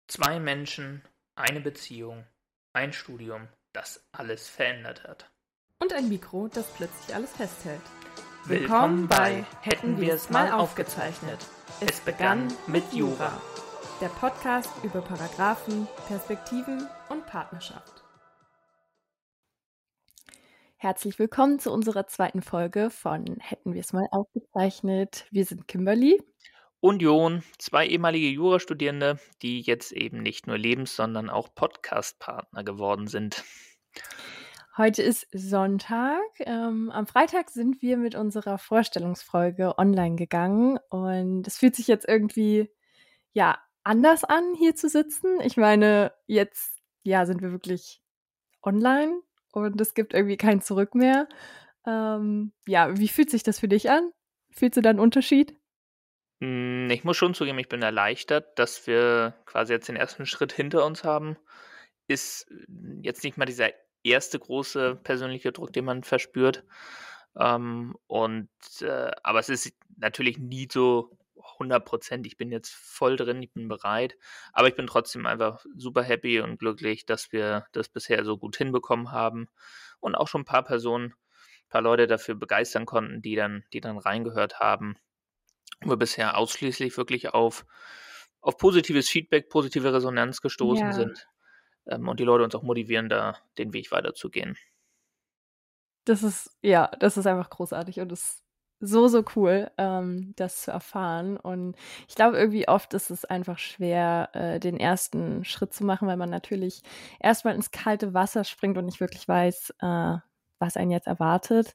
Zwei Menschen, eine Beziehung, ein Studium, das alles verändert hat. Und ein Mikro, das plötzlich alles festhält. Willkommen bei Hätten wir es mal aufgezeichnet. Es begann mit Jura. Der Podcast über Paragraphen, Perspektiven und Partnerschaft. Herzlich willkommen zu unserer zweiten Folge von Hätten wir es mal aufgezeichnet. Wir sind Kimberly. Union, zwei ehemalige Jurastudierende, die jetzt eben nicht nur Lebens-, sondern auch Podcast-Partner geworden sind. Heute ist Sonntag. Am Freitag sind wir mit unserer Vorstellungsfolge online gegangen und es fühlt sich jetzt irgendwie anders an, hier zu sitzen. Ich meine, jetzt sind wir wirklich online und es gibt irgendwie kein Zurück mehr. Wie fühlt sich das für dich an? Fühlst du da einen Unterschied? Ich muss schon zugeben, ich bin erleichtert, dass wir quasi jetzt den ersten Schritt hinter uns haben. Ist jetzt nicht mal dieser erste große persönliche Druck, den man verspürt. Aber es ist natürlich nie so 100%. Ich bin jetzt voll drin, ich bin bereit. Aber ich bin trotzdem einfach super happy und glücklich, dass wir das bisher so gut hinbekommen haben und auch schon ein paar Leute dafür begeistern konnten, die dann reingehört haben. Wir bisher ausschließlich wirklich auf positives Feedback, positive Resonanz gestoßen sind, und die Leute uns auch motivieren, da den Weg weiterzugehen. Das ist einfach großartig und ist so cool, das zu erfahren. Und ich glaube, irgendwie oft ist es einfach schwer, den ersten Schritt zu machen, weil man natürlich erstmal ins kalte Wasser springt und nicht wirklich weiß, was einen jetzt erwartet.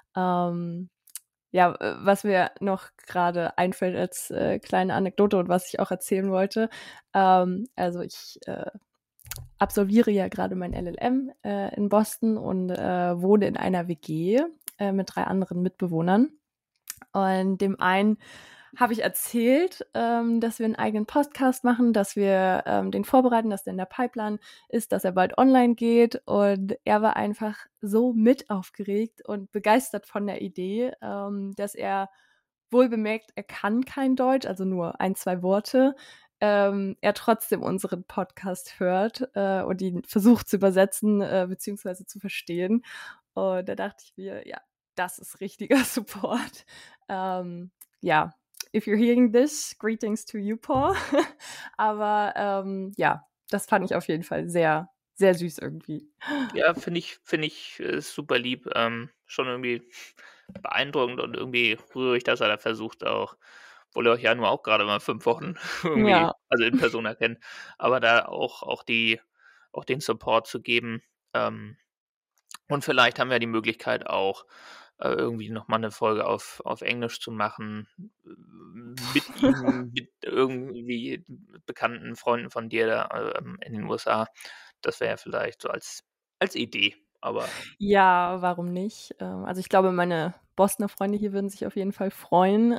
Was mir noch gerade einfällt als kleine Anekdote und was ich auch erzählen wollte. Also ich absolviere ja gerade mein LLM in Boston und wohne in einer WG mit 3 anderen Mitbewohnern. Und dem einen habe ich erzählt, dass wir einen eigenen Podcast machen, dass wir den vorbereiten, dass der in der Pipeline ist, dass er bald online geht. Und er war einfach so mit aufgeregt und begeistert von der Idee, dass er wohlbemerkt, er kann kein Deutsch, also nur 1, 2 Worte, er trotzdem unseren Podcast hört und ihn versucht zu übersetzen beziehungsweise zu verstehen. Und da dachte ich mir, ja, das ist richtiger Support. If you're hearing this, greetings to you, Paul. Aber das fand ich auf jeden Fall sehr, sehr süß irgendwie. Ja, finde ich super lieb, schon irgendwie beeindruckend und irgendwie rührig, dass er da versucht auch, obwohl ihr euch ja nur auch gerade mal 5 Wochen irgendwie, Ja. also in Persona kennt, aber da auch den Support zu geben. Und vielleicht haben wir die Möglichkeit auch, irgendwie noch mal 'ne Folge auf Englisch zu machen, mit ihm, mit irgendwie bekannten Freunden von dir da, in den USA. Das wäre ja vielleicht so als Idee, aber Ja, warum nicht? Also ich glaube, meine Bostoner Freunde hier würden sich auf jeden Fall freuen.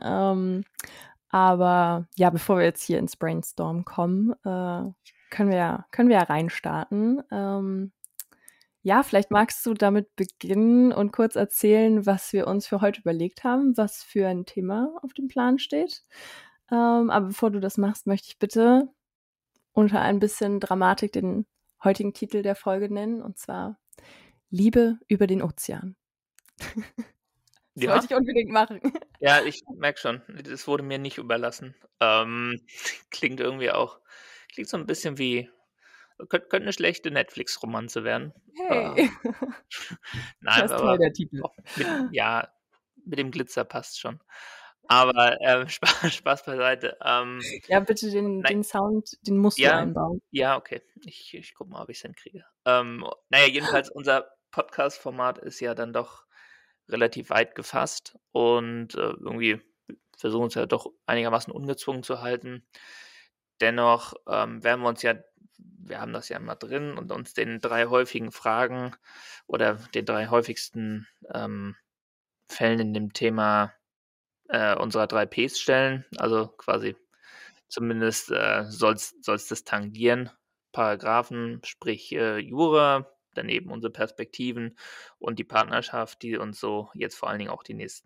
Aber ja, bevor wir jetzt hier ins Brainstorm kommen, können wir ja reinstarten. Vielleicht magst du damit beginnen und kurz erzählen, was wir uns für heute überlegt haben, was für ein Thema auf dem Plan steht. Aber bevor du das machst, möchte ich bitte unter ein bisschen Dramatik den heutigen Titel der Folge nennen, und zwar Liebe über den Ozean. Das ja. wollte ich unbedingt machen. Ja, ich merke schon, das wurde mir nicht überlassen. Klingt irgendwie auch so 'n bisschen wie könnte 'ne schlechte Netflix-Romanze werden. Hey, Nein, das ist toll, aber der Titel. auch mit dem Glitzer passt schon. Aber, Spaß beiseite. Ja, bitte Nei den Sound, den musst du ja, einbauen. ja, okay. Ich gucke mal, ob ich's hinkriege. Jedenfalls unser Podcast-Format ist ja dann doch relativ weit gefasst und, irgendwie versuchen uns ja doch einigermaßen ungezwungen zu halten. Dennoch, werden wir haben das ja immer drin und uns den 3 häufigen Fragen oder den 3 häufigsten, Fällen in dem Thema, unserer 3 Ps stellen. Also, quasi zumindest, soll's das tangieren. Paragraphen, sprich, Jura, daneben unsere Perspektiven und die Partnerschaft, die uns so jetzt vor allen Dingen auch die nächsten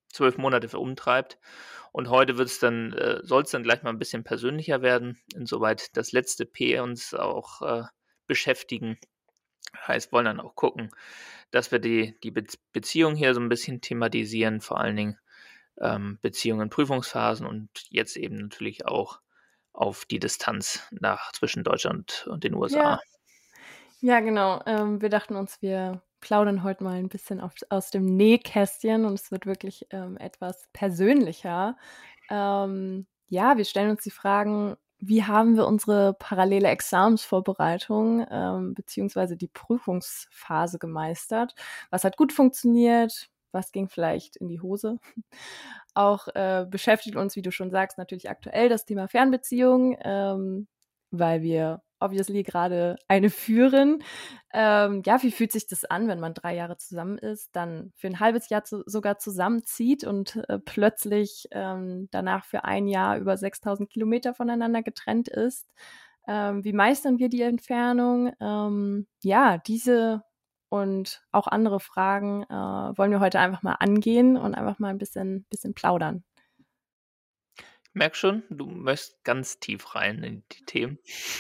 12 Monate umtreibt. Und heute soll es dann gleich mal ein bisschen persönlicher werden, insoweit das letzte P uns auch beschäftigen. Heißt, wollen dann auch gucken, dass wir die Beziehung hier so ein bisschen thematisieren, vor allen Dingen Beziehungen in Prüfungsphasen und jetzt eben natürlich auch auf die Distanz zwischen Deutschland und den USA. Ja, ja, genau. Wir dachten uns, wir plaudern heute mal ein bisschen aus dem Nähkästchen und es wird wirklich etwas persönlicher. Ja, wir stellen uns die Fragen, wie haben wir unsere parallele Examensvorbereitung beziehungsweise die Prüfungsphase gemeistert? Was hat gut funktioniert? Was ging vielleicht in die Hose? Auch beschäftigt uns, wie du schon sagst, natürlich aktuell das Thema Fernbeziehung, weil wir obviously gerade eine führen. Ja, wie fühlt sich das an, wenn man 3 Jahre zusammen ist, dann für ein halbes Jahr sogar zusammenzieht und plötzlich danach für ein Jahr über 6.000 Kilometer voneinander getrennt ist? Wie meistern wir die Entfernung? Ja, diese und auch andere Fragen wollen wir heute einfach mal angehen und einfach mal ein bisschen plaudern. Ich merke schon, du möchtest ganz tief rein in die Themen.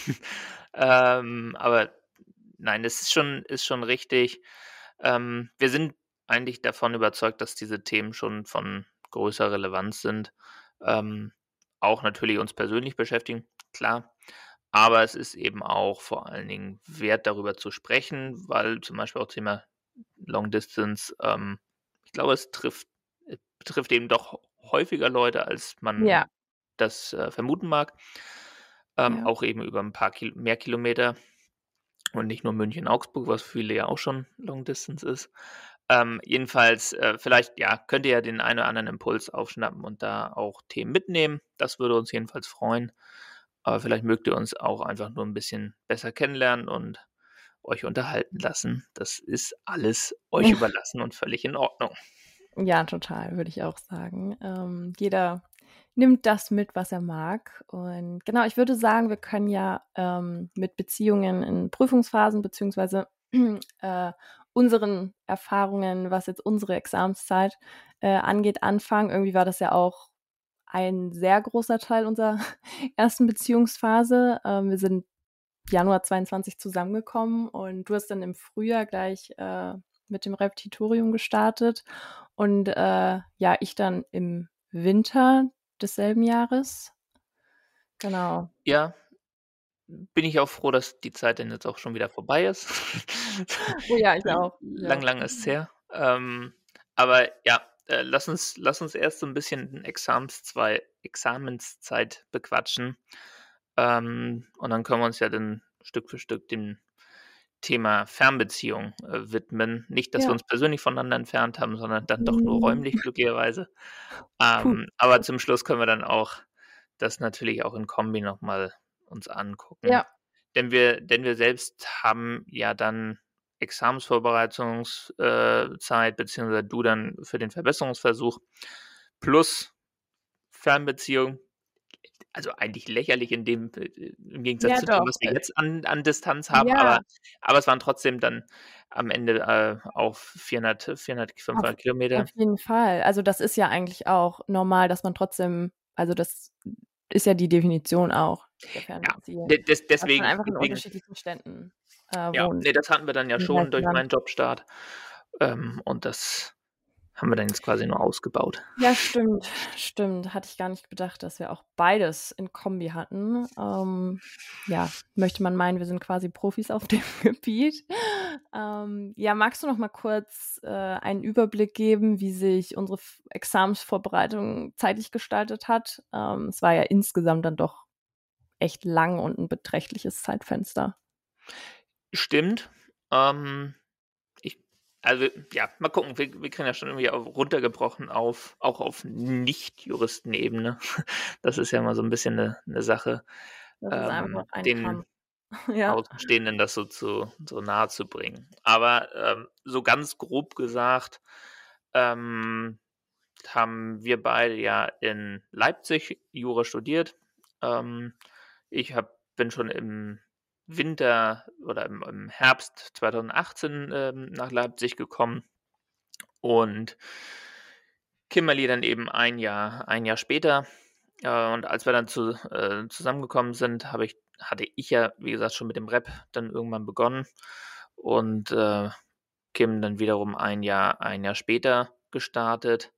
Aber nein, das ist schon richtig. Wir sind eigentlich davon überzeugt, dass diese Themen schon von größerer Relevanz sind. Ähm, auch natürlich uns persönlich beschäftigen, klar. Aber es ist eben auch vor allen Dingen wert, darüber zu sprechen, weil zum Beispiel auch Thema Long Distance, ich glaube, es betrifft eben doch häufiger Leute, als man Ja, das vermuten mag. ja. Auch eben über ein paar mehr Kilometer und nicht nur München-Augsburg, was für viele ja auch schon Long Distance ist. Jedenfalls, vielleicht, ja, könnt ihr ja den einen oder anderen Impuls aufschnappen und da auch Themen mitnehmen. Das würde uns jedenfalls freuen. Aber vielleicht mögt ihr uns auch einfach nur ein bisschen besser kennenlernen und euch unterhalten lassen. Das ist alles euch überlassen und völlig in Ordnung. Ja, total, würde ich auch sagen. Jeder nimmt das mit, was er mag. Und genau, ich würde sagen, wir können ja mit Beziehungen in Prüfungsphasen beziehungsweise unseren Erfahrungen, was jetzt unsere Examenszeit angeht, anfangen. Irgendwie war das ja auch ein sehr großer Teil unserer ersten Beziehungsphase. Wir sind Januar 22 zusammengekommen und du hast dann im Frühjahr gleich mit dem Repetitorium gestartet und ja, ich dann im Winter desselben Jahres. Genau. Ja, bin ich auch froh, dass die Zeit dann jetzt auch schon wieder vorbei ist. Oh ja, ich auch. Ich Lang, auch. lang ist's her. Aber ja, lass uns erst so ein bisschen Examenszeit bequatschen. Und dann können wir uns ja dann Stück für Stück dem Thema Fernbeziehung widmen. Nicht, dass wir Ja. uns persönlich voneinander entfernt haben, sondern dann doch nur Mhm. räumlich, glücklicherweise. Puh. Aber zum Schluss können wir dann auch das natürlich auch in Kombi noch mal uns angucken. Ja. Denn wir selbst haben ja dann Examensvorbereitungszeit, beziehungsweise du dann für den Verbesserungsversuch plus Fernbeziehung. Also, eigentlich lächerlich im Gegensatz Ja, zu dem, doch. was wir jetzt an Distanz haben, aber Ja, aber es waren trotzdem dann am Ende, auch 400, auf 500 Kilometer. auf jeden Fall. Also, das ist ja eigentlich auch normal, dass man trotzdem also, das ist ja die Definition auch der Ja, Fernbeziehung, de des dass man deswegen einfach in deswegen unterschiedlichen Städten ja, wohnt ne, das hatten wir dann ja im schon gleichen durch Land. meinen Jobstart, und das haben wir dann jetzt quasi nur ausgebaut. Ja, stimmt, stimmt. Hatte ich gar nicht bedacht, dass wir auch beides in Kombi hatten. Ja, möchte man meinen, wir sind quasi Profis auf dem Gebiet. Ja, magst du noch mal kurz, einen Überblick geben, wie sich unsere Examensvorbereitung zeitlich gestaltet hat? Es war ja insgesamt dann doch echt lang und ein beträchtliches Zeitfenster. Stimmt, ähm, ich also, ja, mal gucken. Wir kriegen das schon irgendwie auch runtergebrochen auf Nicht-Juristenebene. Das ist ja immer so 'n bisschen 'ne Sache, Das ist einfach ein den Kampf. Ja. Außenstehenden das so nahe zu bringen. Aber, so ganz grob gesagt, ähm, haben wir beide ja in Leipzig Jura studiert. Ähm, ich bin schon im Winter oder im Herbst 2018, nach Leipzig gekommen und Kimberly dann eben ein Jahr später. Und als wir dann zusammengekommen sind, hatte ich ja, wie gesagt, schon mit dem Rap dann irgendwann begonnen und Kim dann wiederum ein Jahr später gestartet.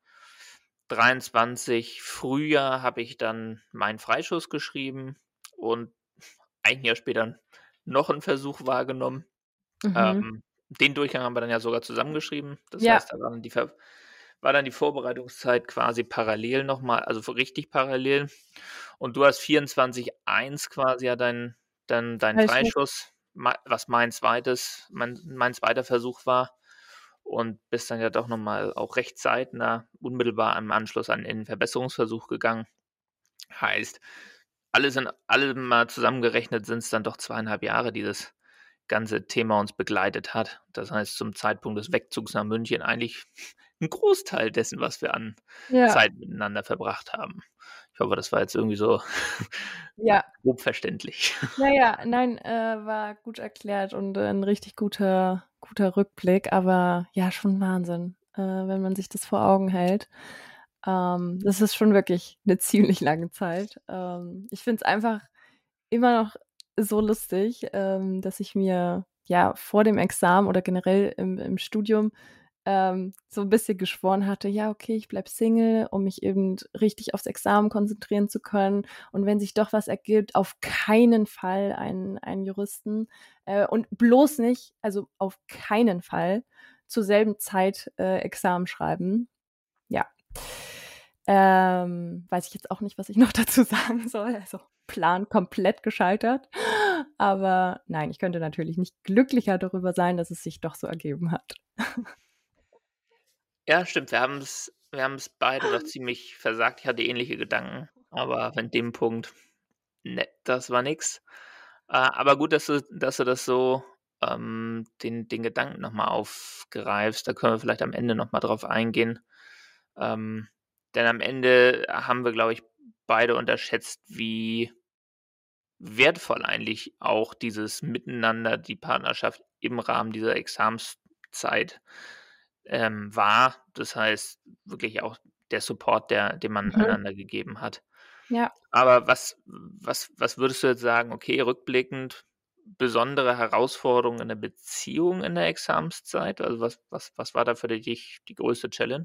23 Frühjahr habe ich dann meinen Freischuss geschrieben und ein Jahr später noch einen Versuch wahrgenommen. Mhm. Den Durchgang haben wir dann ja sogar zusammengeschrieben. Das Ja. heißt, da war dann die Vorbereitungszeit quasi parallel nochmal, also richtig parallel. Und du hast 24.1 quasi ja dein Freischuss. Freischuss, was mein zweiter Versuch war. Und bist dann ja doch nochmal auch recht zeitnah, unmittelbar im Anschluss an den Verbesserungsversuch gegangen. Heißt, alle mal zusammengerechnet sind es dann doch 2,5 Jahre, die das ganze Thema uns begleitet hat. Das heißt, zum Zeitpunkt des Wegzugs nach München eigentlich ein Großteil dessen, was wir an Ja. Zeit miteinander verbracht haben. Ich hoffe, das war jetzt irgendwie so Ja. grob verständlich. Ja, ja, nein, war gut erklärt und 'n richtig guter Rückblick, aber ja, schon Wahnsinn, wenn man sich das vor Augen hält. Das ist schon wirklich 'ne ziemlich lange Zeit. Ich finde es einfach immer noch so lustig, dass ich mir, ja, vor dem Examen oder generell im Studium, so 'n bisschen geschworen hatte: „Ja, okay, ich bleibe Single, um mich eben richtig aufs Examen konzentrieren zu können. Und wenn sich doch was ergibt, auf keinen Fall einen Juristen, und bloß nicht, also auf keinen Fall zur selben Zeit, Examen schreiben.“ Ja. Weiß ich jetzt auch nicht, was ich noch dazu sagen soll. Also, Plan komplett gescheitert. Aber nein, ich könnte natürlich nicht glücklicher darüber sein, dass es sich doch so ergeben hat. Ja, stimmt, wir haben's beide doch ziemlich versagt. Ich hatte ähnliche Gedanken, aber an dem Punkt, ne, das war nix. Aber gut, dass du das so, den Gedanken noch mal aufgreifst. Da können wir vielleicht am Ende noch mal drauf eingehen. Ähm, denn am Ende haben wir, glaube ich, beide unterschätzt, wie wertvoll eigentlich auch dieses Miteinander, die Partnerschaft im Rahmen dieser Examenszeit, war. Das heißt, wirklich auch der Support, den man Mhm. einander gegeben hat. Ja. Aber was würdest du jetzt sagen, okay, rückblickend, besondere Herausforderungen in der Beziehung in der Examenszeit? Also, was war da für dich die größte Challenge?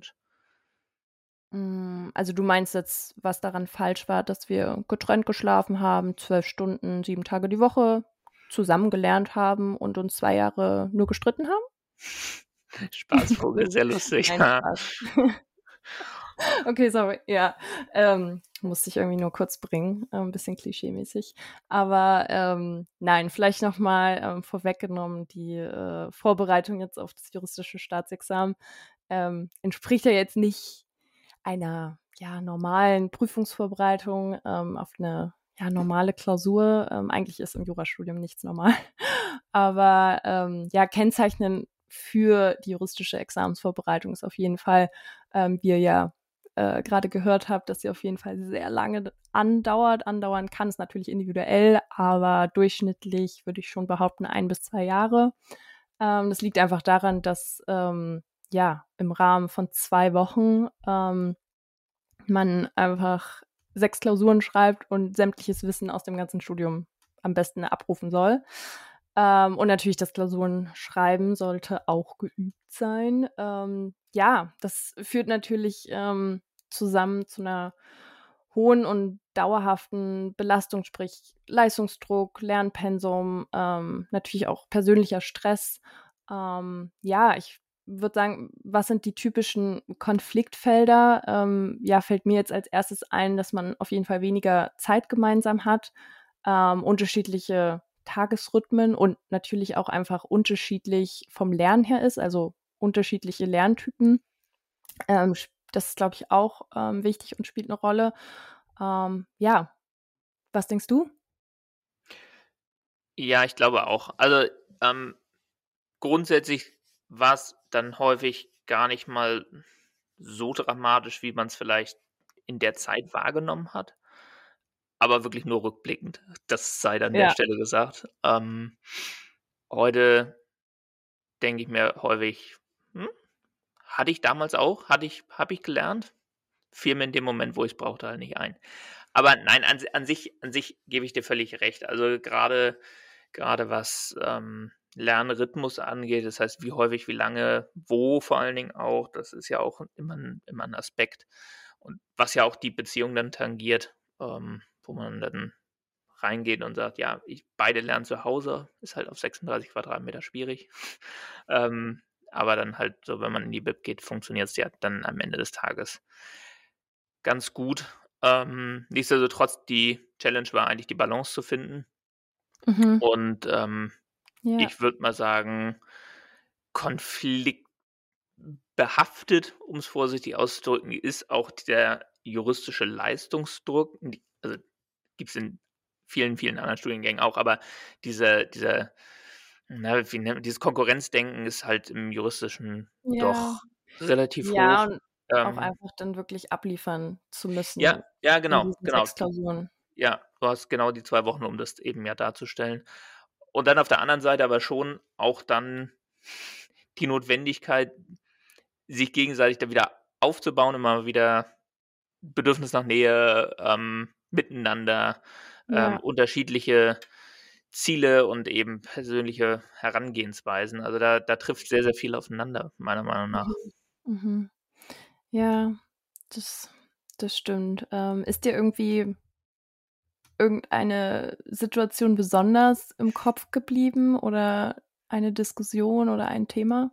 Also, du meinst jetzt, was daran falsch war, dass wir getrennt geschlafen haben, 12 Stunden, 7 Tage die Woche, zusammen gelernt haben und uns 2 Jahre nur gestritten haben? Spaßvogel, sehr lustig. Nein, Spaß. Okay, sorry. Ja, musste ich irgendwie nur kurz bringen, 'n bisschen klischeemäßig. Aber, nein, vielleicht noch mal, vorweggenommen, die, Vorbereitung jetzt auf das juristische Staatsexamen, entspricht ja jetzt nicht einer, ja, normalen Prüfungsvorbereitung, auf 'ne, ja, normale Klausur. Eigentlich ist im Jurastudium nichts normal. Aber, ja, kennzeichnend für die juristische Examensvorbereitung ist auf jeden Fall, wie ihr ja, grade gehört habt, dass sie auf jeden Fall sehr lange andauern kann, ist natürlich individuell, aber durchschnittlich würde ich schon behaupten 1 bis 2 Jahre. Das liegt einfach daran, dass, ja, im Rahmen von 2 Wochen, man einfach 6 Klausuren schreibt und sämtliches Wissen aus dem ganzen Studium am besten abrufen soll. Und natürlich das Klausurenschreiben sollte auch geübt sein. Ja, das führt natürlich, zusammen zu 'ner hohen und dauerhaften Belastung, sprich Leistungsdruck, Lernpensum, natürlich auch persönlicher Stress. Ja, ich würde sagen, was sind die typischen Konfliktfelder? Ja, fällt mir jetzt als erstes ein, dass man auf jeden Fall weniger Zeit gemeinsam hat, unterschiedliche Tagesrhythmen und natürlich auch einfach unterschiedlich vom Lernen her ist, also unterschiedliche Lerntypen. Das ist, glaube ich, auch, wichtig und spielt 'ne Rolle. Ja, was denkst du? Ja, ich glaube auch. Also, grundsätzlich war's dann häufig gar nicht mal so dramatisch, wie man's vielleicht in der Zeit wahrgenommen hat, aber wirklich nur rückblickend. Das sei an der Ja. Stelle gesagt. Heute denke ich mir häufig: „Hm, hatte ich damals auch, habe ich gelernt, fiel mir in dem Moment, wo ich es brauchte, halt nicht ein. Aber nein, an sich gebe ich dir völlig recht. Also gerade was, Lernrhythmus angeht, das heißt, wie häufig, wie lange, wo vor allen Dingen auch, das ist ja auch immer 'n Aspekt. Und was ja auch die Beziehung dann tangiert, wo man dann reingeht und sagt: „Ja, beide lernen zu Hause“, ist halt auf 36 Quadratmeter schwierig. Ähm, aber dann halt so, wenn man in die Bib geht, funktioniert es ja dann am Ende des Tages ganz gut. Nichtsdestotrotz, die Challenge war eigentlich, die Balance zu finden. Mhm. Und, Ja. ich würde mal sagen, konfliktbehaftet, um es vorsichtig auszudrücken, ist auch der juristische Leistungsdruck. Also, gibt es in vielen, vielen anderen Studiengängen auch, aber diese dieses Konkurrenzdenken ist halt im Juristischen Ja. doch relativ Ja, hoch. und auch Ähm, einfach dann wirklich abliefern zu ja, müssen ja, in genau, diesen genau. 6 Klausuren. Ja, du hast genau die 2 Wochen, um das eben ja darzustellen. Und dann auf der anderen Seite aber schon auch dann die Notwendigkeit, sich gegenseitig da wieder aufzubauen, immer wieder Bedürfnis nach Nähe, miteinander, Ja. unterschiedliche Ziele und eben persönliche Herangehensweisen. Also, da trifft sehr, sehr viel aufeinander, meiner Meinung nach. Mhm. Mhm. Ja, das das stimmt. Ist dir irgendwie irgendeine Situation besonders im Kopf geblieben oder eine Diskussion oder ein Thema?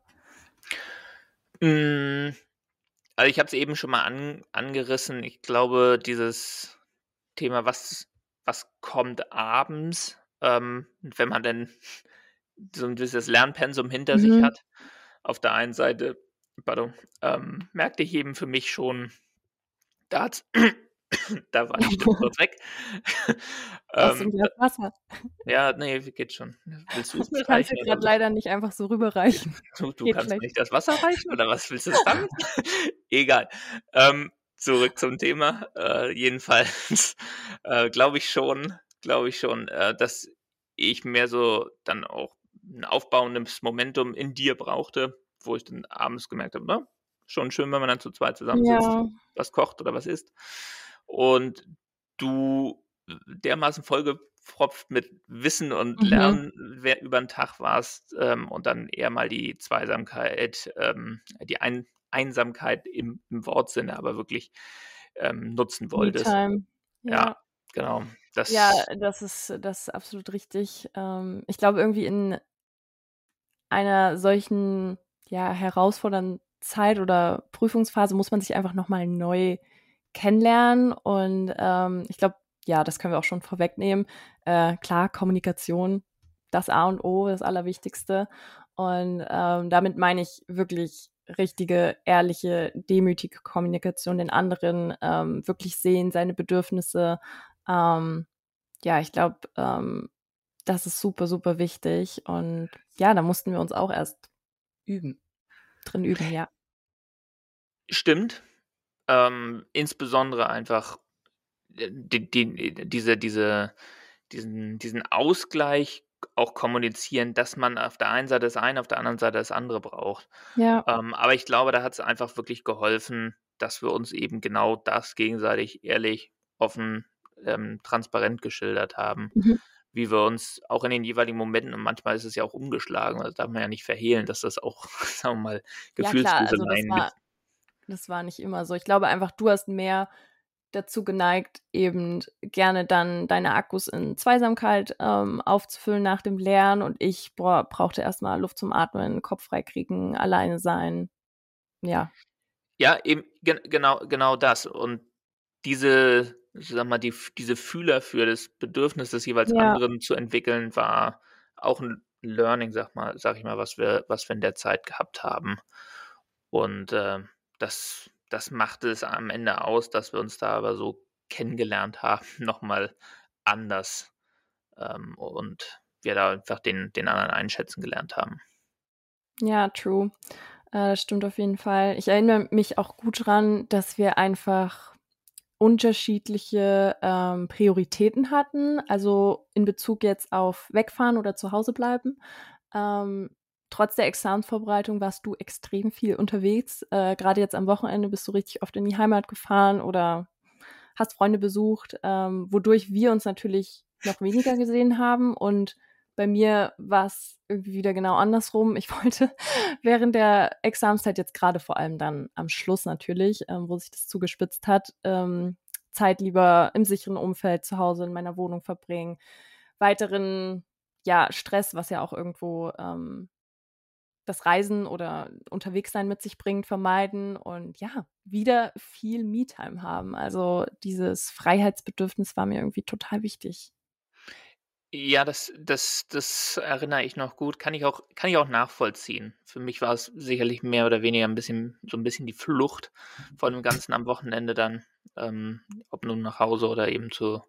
Hm, also, ich habe es eben schon mal angerissen. Ich glaube, dieses Thema, was kommt abends, wenn man denn so 'n gewisses Lernpensum hinter sich Mhm. hat. Auf der einen Seite, pardon, merkte ich eben für mich schon, da hat's da war die Stimme kurz weg. Brauchst du 'n Da Glas Wasser? ja, ne, geht schon. Willst du's Ich kann's dir reichen oder grad leider nicht einfach so rüberreichen. du Geht kannst mir schlecht. nicht das Wasser reichen oder was willst du damit? Egal. Zurück zum Thema. Jedenfalls, glaube ich schon, dass ich mehr so dann auch 'n aufbauendes Momentum in dir brauchte, wo ich dann abends gemerkt habe, ne, schon schön, wenn man dann zu zweit zusammensitzt, Ja. was kocht oder was isst. Und du dermaßen vollgepfropft mit Wissen und Mhm. Lernen über 'n Tag warst, und dann eher mal die Zweisamkeit, die Einsamkeit im Wortsinne, aber wirklich, nutzen wolltest. Me-Time. Ja, Ja. genau. Ja, Das das ist absolut richtig. Ich glaube, irgendwie in einer solchen, ja, herausfordernden Zeit oder Prüfungsphase muss man sich einfach noch mal neu kennenlernen und, ich glaube, ja, das können wir auch schon vorwegnehmen. Klar, Kommunikation, das A und O, das Allerwichtigste. Und, damit meine ich wirklich richtige, ehrliche, demütige Kommunikation, den anderen, wirklich sehen, seine Bedürfnisse. Ja, ich glaube, das ist super, super wichtig und ja, da mussten wir uns auch erst üben drin üben, ja. stimmt. Insbesondere einfach, diesen Ausgleich auch kommunizieren, dass man auf der einen Seite das eine, auf der anderen Seite das andere braucht. Ja. Aber ich glaube, da hat es einfach wirklich geholfen, dass wir uns eben genau das gegenseitig ehrlich, offen, transparent geschildert haben, Mhm. wie wir uns auch in den jeweiligen Momenten, und manchmal ist es ja auch umgeschlagen, also darf man ja nicht verhehlen, dass das auch, sagen wir mal, Ja klar, also Gefühlsduseleien mit. das war nicht immer so. Ich glaube einfach, du hast mehr dazu geneigt, eben gerne dann deine Akkus in Zweisamkeit, aufzufüllen nach dem Lernen und ich, boah, brauchte erst mal Luft zum Atmen, Kopf freikriegen, alleine sein. Ja. Ja, eben genau das. Und sage mal, diese Fühler für das Bedürfnis des jeweils Ja. anderen zu entwickeln, war auch 'n Learning, sage ich mal, was wir in der Zeit gehabt haben. Und, das machte es am Ende aus, dass wir uns da aber so kennengelernt haben, noch mal anders, und wir da einfach den anderen einschätzen gelernt haben. Ja, true. Das stimmt auf jeden Fall. Ich erinnere mich auch gut dran, dass wir einfach unterschiedliche, Prioritäten hatten, also in Bezug jetzt auf wegfahren oder zu Hause bleiben. Ähm, trotz der Examensvorbereitung warst du extrem viel unterwegs. Gerade jetzt am Wochenende bist du richtig oft in die Heimat gefahren oder hast Freunde besucht, wodurch wir uns natürlich noch weniger gesehen haben. Und bei mir war es irgendwie wieder genau andersrum. Ich wollte während der Examenszeit jetzt gerade vor allem dann am Schluss natürlich, wo sich das zugespitzt hat, Zeit lieber im sicheren Umfeld zu Hause in meiner Wohnung verbringen. Weiteren, ja, Stress, was ja auch irgendwo das Reisen oder Unterwegssein mit sich bringt, vermeiden und ja, wieder viel Me-Time haben. Also dieses Freiheitsbedürfnis war mir irgendwie total wichtig. Ja, das erinnere ich noch gut. Kann ich auch nachvollziehen. Für mich war es sicherlich mehr oder weniger so ein bisschen die Flucht von dem Ganzen am Wochenende dann, ob nun nach Hause oder eben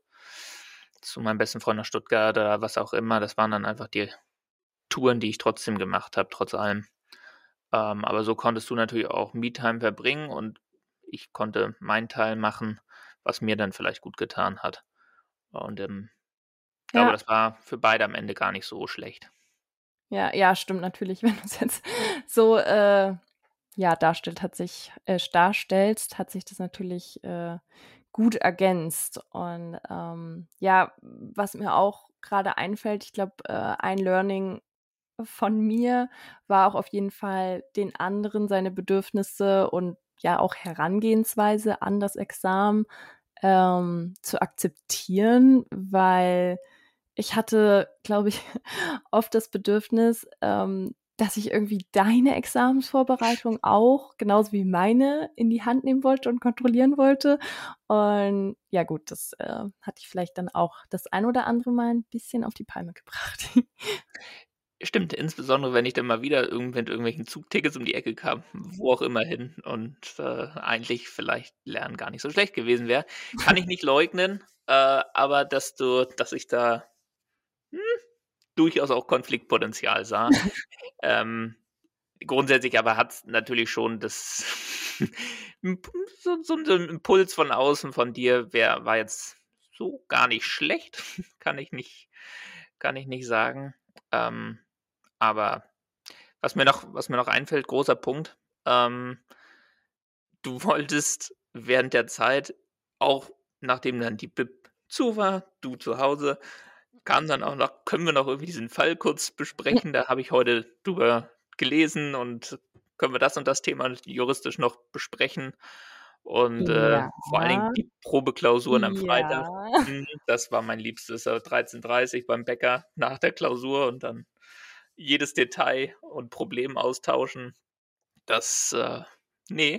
zu meinem besten Freund nach Stuttgart oder was auch immer. Das waren dann einfach die Touren, die ich trotzdem gemacht habe, trotz allem. Aber so konntest du natürlich auch Me-Time verbringen und ich konnte meinen Teil machen, was mir dann vielleicht gut getan hat. Und, glaube, Ja, das war für beide am Ende gar nicht so schlecht. ja, ja, stimmt natürlich, wenn du es jetzt so ja, darstellst, hat sich das natürlich gut ergänzt. Und ja, was mir auch gerade einfällt, ich glaube, ein Learning von mir war auch auf jeden Fall, den anderen seine Bedürfnisse und ja auch Herangehensweise an das Examen zu akzeptieren, weil ich hatte, glaube ich, oft das Bedürfnis, dass ich irgendwie deine Examensvorbereitung auch, genauso wie meine, in die Hand nehmen wollte und kontrollieren wollte. Und ja gut, das hatte ich vielleicht dann auch das ein oder andere Mal ein bisschen auf die Palme gebracht. Stimmt, insbesondere wenn ich dann mal wieder mit irgendwelchen Zugtickets um die Ecke kam, wo auch immer hin und, eigentlich vielleicht Lernen gar nicht so schlecht gewesen wäre. Kann ich nicht leugnen, aber dass ich da, hm, durchaus auch Konfliktpotenzial sah. Ähm, Grundsätzlich aber hat's natürlich schon das so 'n Impuls von außen von dir war jetzt so gar nicht schlecht, kann ich nicht kann ich nicht sagen. Ähm, aber was mir noch einfällt, großer Punkt, du wolltest während der Zeit, auch nachdem dann die Bib zu war, du zu Hause, kam dann auch noch: „Können wir noch irgendwie diesen Fall kurz besprechen? Da habe ich heute drüber gelesen und können wir das und das Thema juristisch noch besprechen?“ Und, Ja, vor allen Dingen die Probeklausuren am Freitag, ja. das war mein Liebstes. 13:30 beim Bäcker nach der Klausur und dann jedes Detail und Problem austauschen. Das, ne,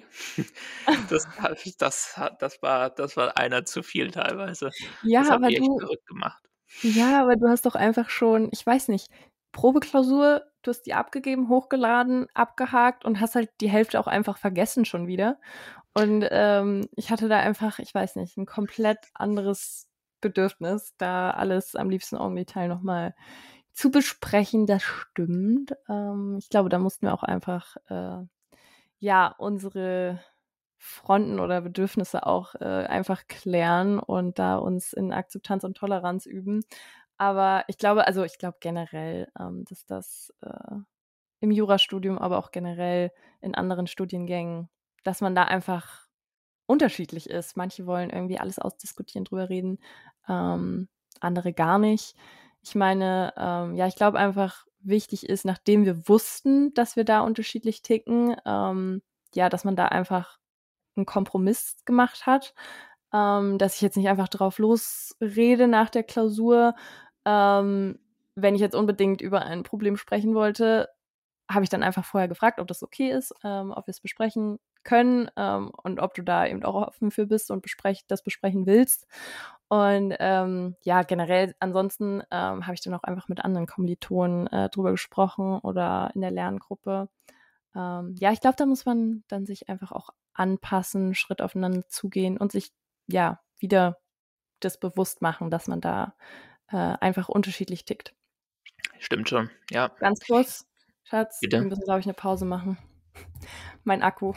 das war einer zu viel teilweise. Das Ja, hat aber mich echt du verrückt gemacht. Ja, aber du hast doch einfach schon, ich weiß nicht, Probeklausur, du hast die abgegeben, hochgeladen, abgehakt und hast halt die Hälfte auch einfach vergessen schon wieder. Und, ich hatte da einfach, ich weiß nicht, 'n komplett anderes Bedürfnis, da alles am liebsten en Detail noch mal zu besprechen. Das stimmt. Ich glaube, da mussten wir auch einfach, ja, unsere Fronten oder Bedürfnisse auch, einfach klären und da uns in Akzeptanz und Toleranz üben. Aber ich glaube generell, dass das, im Jurastudium, aber auch generell in anderen Studiengängen, dass man da einfach unterschiedlich ist. Manche wollen irgendwie alles ausdiskutieren, drüber reden, andere gar nicht. Ich meine, ja, ich glaube einfach, wichtig ist, nachdem wir wussten, dass wir da unterschiedlich ticken, ja, dass man da einfach 'n Kompromiss gemacht hat, dass ich jetzt nicht einfach drauf losrede nach der Klausur. Ähm, Wenn ich jetzt unbedingt über ein Problem sprechen wollte, habe ich dann einfach vorher gefragt, ob das okay ist, ob wir's besprechen können, und ob du da eben auch offen für bist und das besprechen willst. Und, ja, generell ansonsten, habe ich dann auch einfach mit anderen Kommilitonen, drüber gesprochen oder in der Lerngruppe. Ja, ich glaube, da muss man dann sich einfach auch anpassen, Schritt aufeinander zugehen und sich, ja, wieder das bewusst machen, dass man da, einfach unterschiedlich tickt. Stimmt schon, ja, Ganz kurz, Schatz, wir bitte. müssen, glaube ich, 'ne Pause machen. Mein Akku.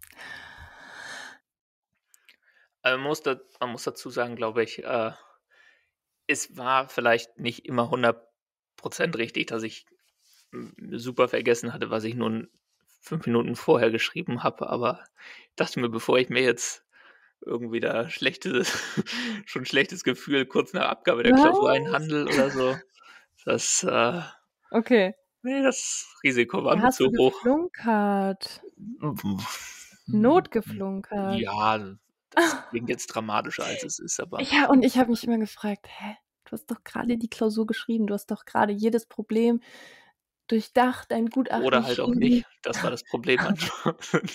Man muss dazu sagen, glaube ich, es war vielleicht nicht immer 100% richtig, dass ich super vergessen hatte, was ich nun 5 Minuten vorher geschrieben habe, aber dachte mir, bevor ich mir jetzt irgendwie da schlechtes schon 'n schlechtes Gefühl kurz nach Abgabe der Klausur Was? einhandle oder so, das, Okay. ne, das Risiko war Da mir hast du zu hoch. geflunkert. Notgeflunkert. Ja, das klingt jetzt dramatischer, als es ist, aber Ja, und ich habe mich immer gefragt: „Hä, du hast doch grade die Klausur geschrieben. Du hast doch grade jedes Problem durchdacht, dein Gutachten oder halt auch nicht. geschrieben. Das war das Problem manchmal.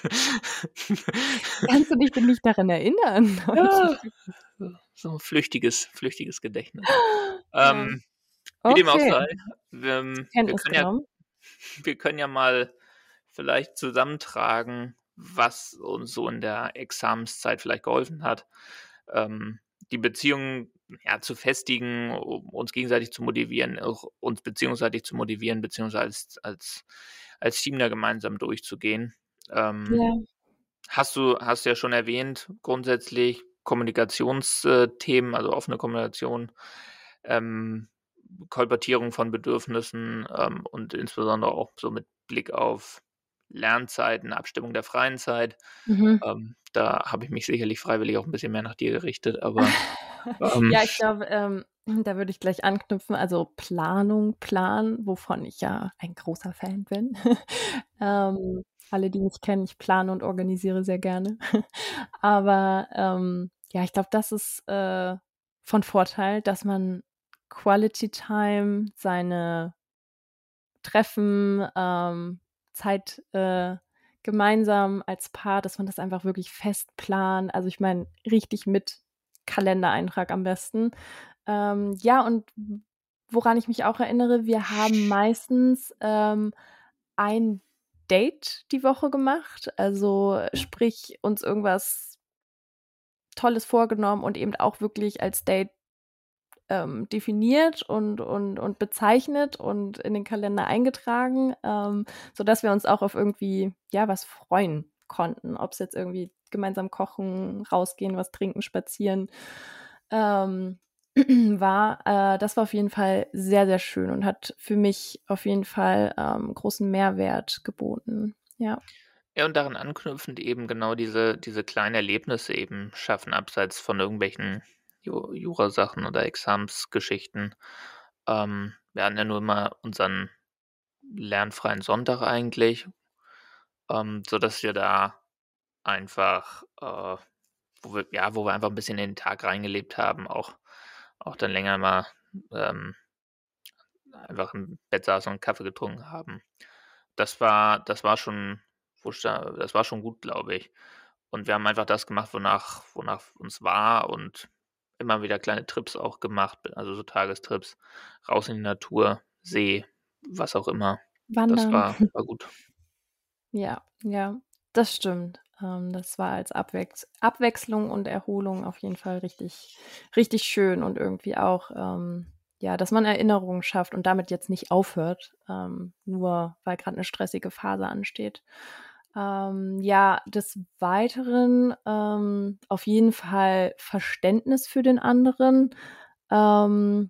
Kannst du dich denn nicht daran erinnern?“ Und Ja, ich so 'n flüchtiges Gedächtnis. ja, Ähm, Wie dem auch okay, sei, zur wir Kenntnis können ja genommen. wir können ja mal vielleicht zusammentragen, was uns so in der Examenszeit vielleicht geholfen hat, ähm, die Beziehung, ja, zu festigen, um uns gegenseitig zu motivieren, auch uns beziehungsseitig zu motivieren, beziehungsweise als Team da gemeinsam durchzugehen. Ähm, Ja. hast du ja schon erwähnt, grundsätzlich Kommunikationsthemen, also offene Kommunikation, ähm, Kolportierung von Bedürfnissen, und insbesondere auch so mit Blick auf Lernzeiten, Abstimmung der freien Zeit. Mhm. Da habe ich mich sicherlich freiwillig auch ein bisschen mehr nach dir gerichtet, aber, ähm, Ja, ich glaube, da würde ich gleich anknüpfen. Also, Plan, wovon ich ja ein großer Fan bin. Alle, die mich kennen, ich plane und organisiere sehr gerne. Aber, ja, ich glaube, das ist, von Vorteil, dass man Quality Time, seine Treffen, Zeit, gemeinsam als Paar, dass man das einfach wirklich fest plant. Also, ich meine, richtig mit Kalendereintrag am besten. Ja, und woran ich mich auch erinnere, wir haben meistens, ein Date die Woche gemacht. Also, sprich, uns irgendwas Tolles vorgenommen und eben auch wirklich als Date definiert und bezeichnet und in den Kalender eingetragen, sodass wir uns auch auf irgendwie, ja, was freuen konnten. Ob's jetzt irgendwie gemeinsam kochen, rausgehen, was trinken, spazieren, ähm, war. Das war auf jeden Fall sehr, sehr schön und hat für mich auf jeden Fall, großen Mehrwert geboten. Ja. ja, und daran anknüpfend eben genau diese kleinen Erlebnisse eben schaffen, abseits von irgendwelchen Jurasachen oder Examensgeschichten. Wir hatten ja nur immer unseren lernfreien Sonntag eigentlich, sodass wir da einfach, wo wir einfach ein bisschen in den Tag reingelebt haben, auch dann länger mal, ähm, einfach im Bett saßen und Kaffee getrunken haben. Das war schon das war schon gut, glaube ich. Und wir haben einfach das gemacht, wonach uns war und immer wieder kleine Trips auch gemacht, also so Tagestrips, raus in die Natur, See, was auch immer. Das Wandern. war gut. Ja, ja, das stimmt. Das war als Abwechslung und Erholung auf jeden Fall richtig richtig schön und irgendwie auch, ja, dass man Erinnerungen schafft und damit jetzt nicht aufhört, nur weil grad 'ne stressige Phase ansteht. Ja, des Weiteren, auf jeden Fall Verständnis für den anderen. Ähm,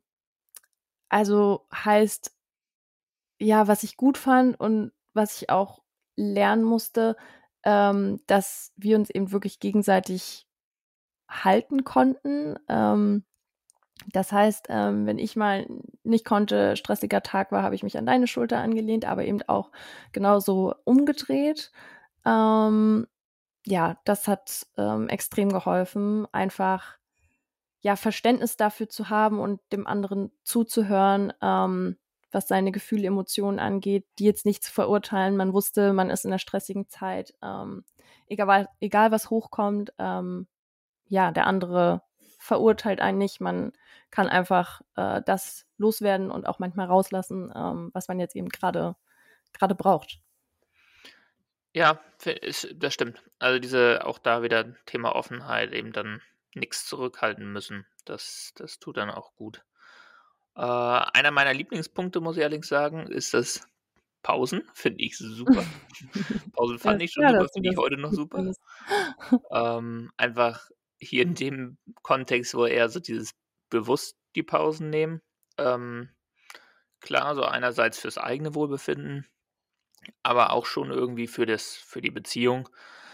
also heißt, ja, was ich gut fand und was ich auch lernen musste, dass wir uns eben wirklich gegenseitig halten konnten. Das heißt, wenn ich mal nicht konnte, stressiger Tag war, habe ich mich an deine Schulter angelehnt, aber eben auch genauso umgedreht. Ähm, ja, das hat, extrem geholfen, einfach, ja, Verständnis dafür zu haben und dem anderen zuzuhören, was seine Gefühle, Emotionen angeht, die jetzt nicht zu verurteilen. Man wusste, man ist in 'ner stressigen Zeit, egal was hochkommt, ja, der andere verurteilt einen nicht. Man kann einfach, das loswerden und auch manchmal rauslassen, was man jetzt eben grade braucht. Ja, das stimmt. Also, auch da wieder Thema Offenheit, eben dann nichts zurückhalten müssen. Das tut dann auch gut. Einer meiner Lieblingspunkte, muss ich ehrlich sagen, ist das Pausen, finde ich super. Pausen Ja, fand ist ich schon klar, super, dass du finde ich das heute noch gut super. findest. Einfach hier in dem Kontext, wo eher so dieses bewusst die Pausen nehmen. Ähm, klar, so einerseits fürs eigene Wohlbefinden, aber auch schon irgendwie für die Beziehung.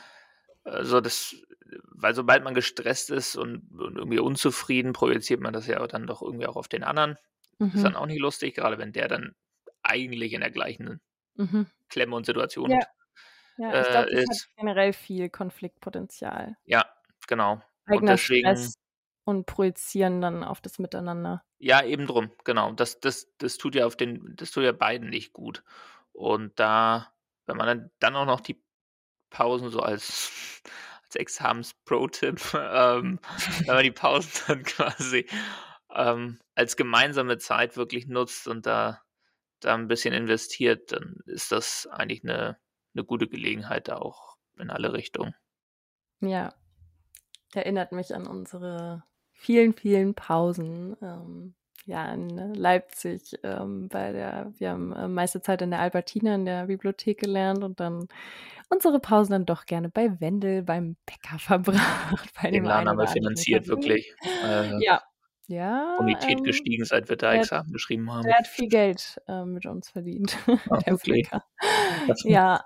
So das weil sobald man gestresst ist und irgendwie unzufrieden, projiziert man das ja dann doch irgendwie auch auf den anderen. Ist Mhm. dann auch nicht lustig, gerade wenn der dann eigentlich in der gleichen Mhm. Klemme und Situation, Ja, ja, ich glaube, das hat ist. generell viel Konfliktpotenzial. Ja, genau. Und Eigener deswegen Stress und Projizieren dann auf das Miteinander. ja, eben drum, genau. Das tut ja beiden nicht gut. Und da wenn man dann auch noch die Pausen so als Examens-Pro-Tipp, wenn man die Pausen dann quasi, als gemeinsame Zeit wirklich nutzt und da 'n bisschen investiert, dann ist das eigentlich 'ne gute Gelegenheit da auch in alle Richtungen. Ja, erinnert mich an unsere vielen, vielen Pausen, ja, in Leipzig, wir haben, meiste Zeit in der Albertina in der Bibliothek gelernt und dann unsere Pausen dann doch gerne bei Wendel beim Bäcker verbracht, bei Den dem Laden einen haben wir oder anderen finanziert, Café. wirklich. Ja, ja, Bonität gestiegen, seit wir da der Examen geschrieben haben. der hat viel Geld, mit uns verdient, Ah, der wirklich? Bäcker. Klasse. Ja,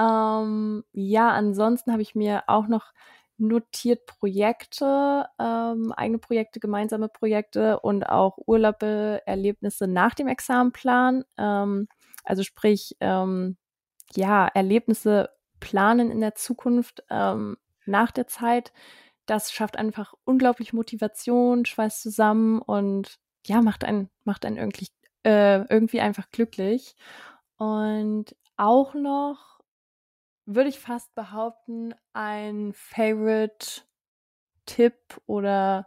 ja, ansonsten habe ich mir auch noch notiert Projekte, eigene Projekte, gemeinsame Projekte und auch Urlaube, Erlebnisse nach dem Examenplan. Also sprich, ja, Erlebnisse planen in der Zukunft, nach der Zeit. Das schafft einfach unglaublich Motivation, schweißt zusammen und ja, macht einen irgendwie einfach glücklich. Und auch noch, würde ich fast behaupten, ein Favorite-Tipp oder,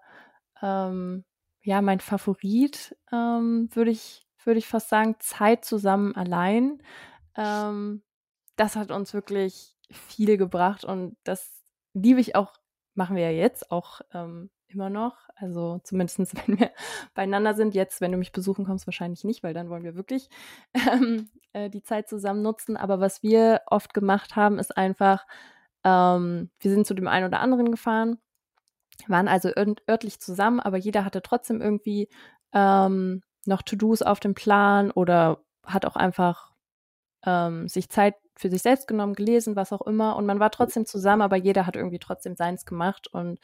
ja, mein Favorit, würde ich fast sagen, Zeit zusammen allein. Ähm, Das hat uns wirklich viel gebracht und das liebe ich auch machen wir ja jetzt auch, immer noch. Also, zumindestens, wenn wir beieinander sind. Jetzt, wenn du mich besuchen kommst, wahrscheinlich nicht, weil dann wollen wir wirklich, die Zeit zusammen nutzen. Aber was wir oft gemacht haben, ist einfach, wir sind zu dem einen oder anderen gefahren, waren also örtlich zusammen, aber jeder hatte trotzdem irgendwie, noch To-dos auf dem Plan oder hat auch einfach sich Zeit für sich selbst genommen, gelesen, was auch immer. Und man war trotzdem zusammen, aber jeder hat irgendwie trotzdem seins gemacht. Und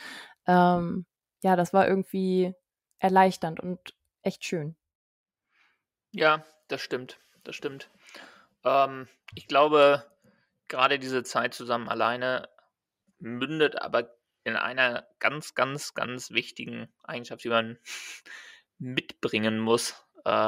ja, das war irgendwie erleichternd und echt schön. Ja, das stimmt, das stimmt. Ich glaube, grade diese Zeit zusammen alleine mündet aber in einer ganz, ganz, ganz wichtigen Eigenschaft, die man mitbringen muss,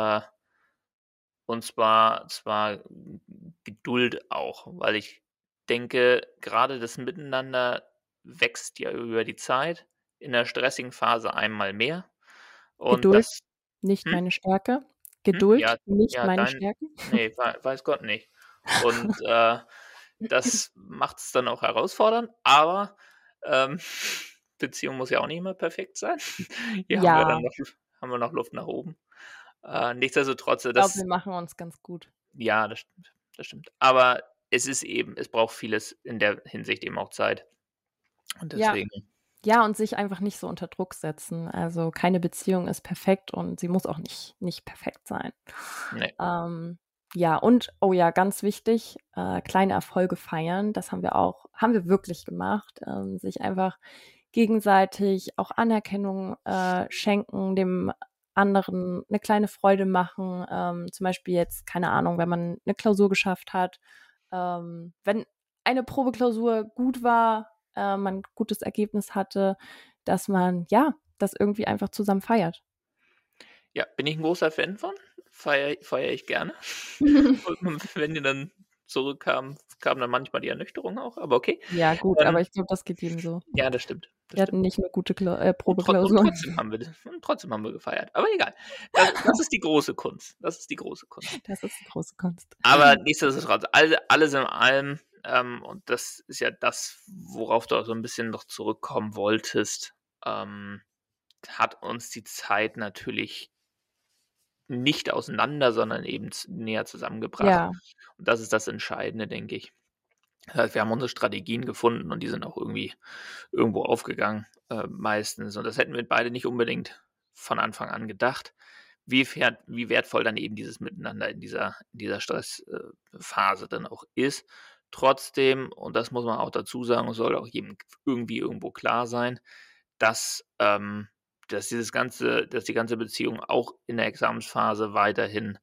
und zwar Geduld auch, weil ich denke, grade das Miteinander wächst ja über die Zeit, in der stressigen Phase einmal mehr und Geduld, das nicht hm? meine Stärke. Ja, Geduld, nicht ja, meine dein Stärke. ne, weiß Gott nicht. Und, das macht's dann auch herausfordernd, aber, ähm, Beziehung muss ja auch nicht immer perfekt sein. Hier Ja, haben wir noch Luft nach oben. Nichtsdestotrotz, ich glaube, wir machen uns ganz gut. ja, das stimmt, das stimmt. Aber es braucht vieles in der Hinsicht eben auch Zeit. Und Ja, deswegen ja, und sich einfach nicht so unter Druck setzen. Also, keine Beziehung ist perfekt und sie muss auch nicht perfekt sein. ne, Ähm, ja, und oh ja, ganz wichtig, kleine Erfolge feiern. Das haben wir wirklich gemacht. Sich einfach gegenseitig auch Anerkennung, schenken, dem anderen eine kleine Freude machen. Zum Beispiel jetzt, keine Ahnung, wenn man eine Klausur geschafft hat, wenn eine Probeklausur gut war, man 'n gutes Ergebnis hatte, dass man, ja, das irgendwie einfach zusammen feiert. ja, bin ich 'n großer Fan von, feiere ich gerne. Und wenn die dann zurückkamen, kam dann manchmal die Ernüchterung auch, aber okay. Ja gut, aber Ähm, ich glaube, das geht jedem so. ja, das stimmt, das Wir hatten stimmt. nicht nur gute Und Probeklausuren. trotzdem haben wir gefeiert. Aber egal. Das ist die große Kunst. Das ist die große Kunst. Das ist die große Kunst. Aber nichtsdestotrotz, alles in allem, und das ist ja das, worauf du auch so 'n bisschen noch zurückkommen wolltest, ähm, hat uns die Zeit natürlich nicht auseinander, sondern eben näher zusammengebracht. Ja, Und das ist das Entscheidende, denke ich. Das heißt, wir haben unsere Strategien gefunden und die sind auch irgendwie irgendwo aufgegangen, meistens. Und das hätten wir beide nicht unbedingt von Anfang an gedacht. wie wertvoll dann eben dieses Miteinander in dieser Stressphase dann auch ist. Trotzdem, und das muss man auch dazu sagen, soll auch jedem irgendwie irgendwo klar sein, dass, dass die ganze Beziehung auch in der Examensphase weiterhin,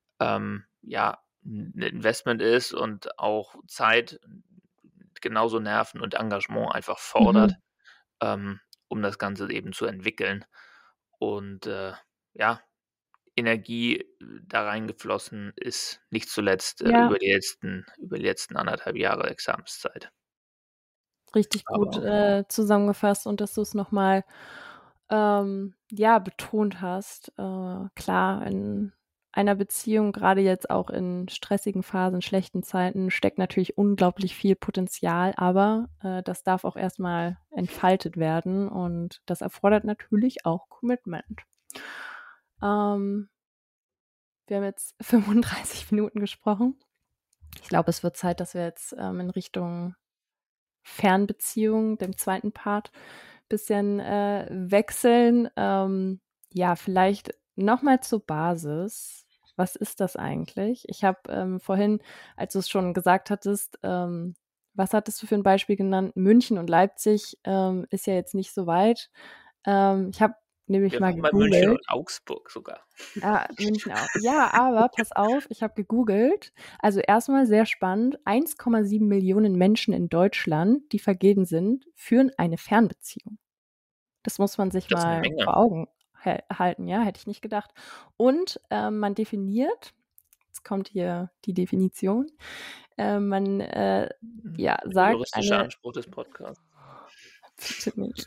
ja, 'n Investment ist und auch Zeit, genauso Nerven und Engagement einfach fordert, Mhm. ähm, um das Ganze eben zu entwickeln. Und, ja, Energie da reingeflossen ist, nicht zuletzt, Ja, über die letzten 1,5 Jahre Examenszeit. richtig gut, Aber zusammengefasst und dass du's noch mal, ja, betont hast. Klar, in einer Beziehung, grade jetzt auch in stressigen Phasen, schlechten Zeiten, steckt natürlich unglaublich viel Potenzial, aber, das darf auch erst mal entfaltet werden und das erfordert natürlich auch Commitment. Ähm, Wir haben jetzt 35 Minuten gesprochen. Ich glaube, es wird Zeit, dass wir jetzt, in Richtung Fernbeziehung, dem zweiten Part, bisschen, wechseln. Ja, vielleicht noch mal zur Basis. Was ist das eigentlich? Ich habe, vorhin, als du es schon gesagt hattest, was hattest du für ein Beispiel genannt? München und Leipzig, ist ja jetzt nicht so weit. Ich habe nämlich wir mal waren bei München gegoogelt. und Augsburg sogar. Ah, München auch. Ja, aber pass auf, ich habe gegoogelt. Also erstmal sehr spannend, 1,7 Millionen Menschen in Deutschland, die vergeben sind, führen eine Fernbeziehung. Das muss man sich Das ist 'ne mal Menge. vor Augen halten, ja, hätte ich nicht gedacht. Und, man definiert, jetzt kommt hier die Definition, man, ja, Der sagt juristische eine Anspruch des Podcasts. bitte nicht.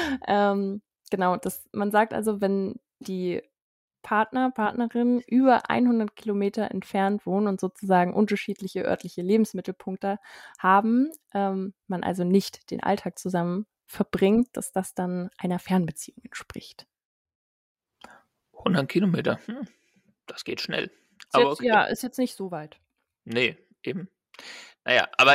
Genau, man sagt also, wenn die Partner, Partnerin über 100 Kilometer entfernt wohnen und sozusagen unterschiedliche örtliche Lebensmittelpunkte haben, man also nicht den Alltag zusammen verbringt, dass das dann einer Fernbeziehung entspricht. 100 Kilometer, das geht schnell. Ist Aber jetzt okay. ja, ist jetzt nicht so weit. Ne, eben. Na ja, aber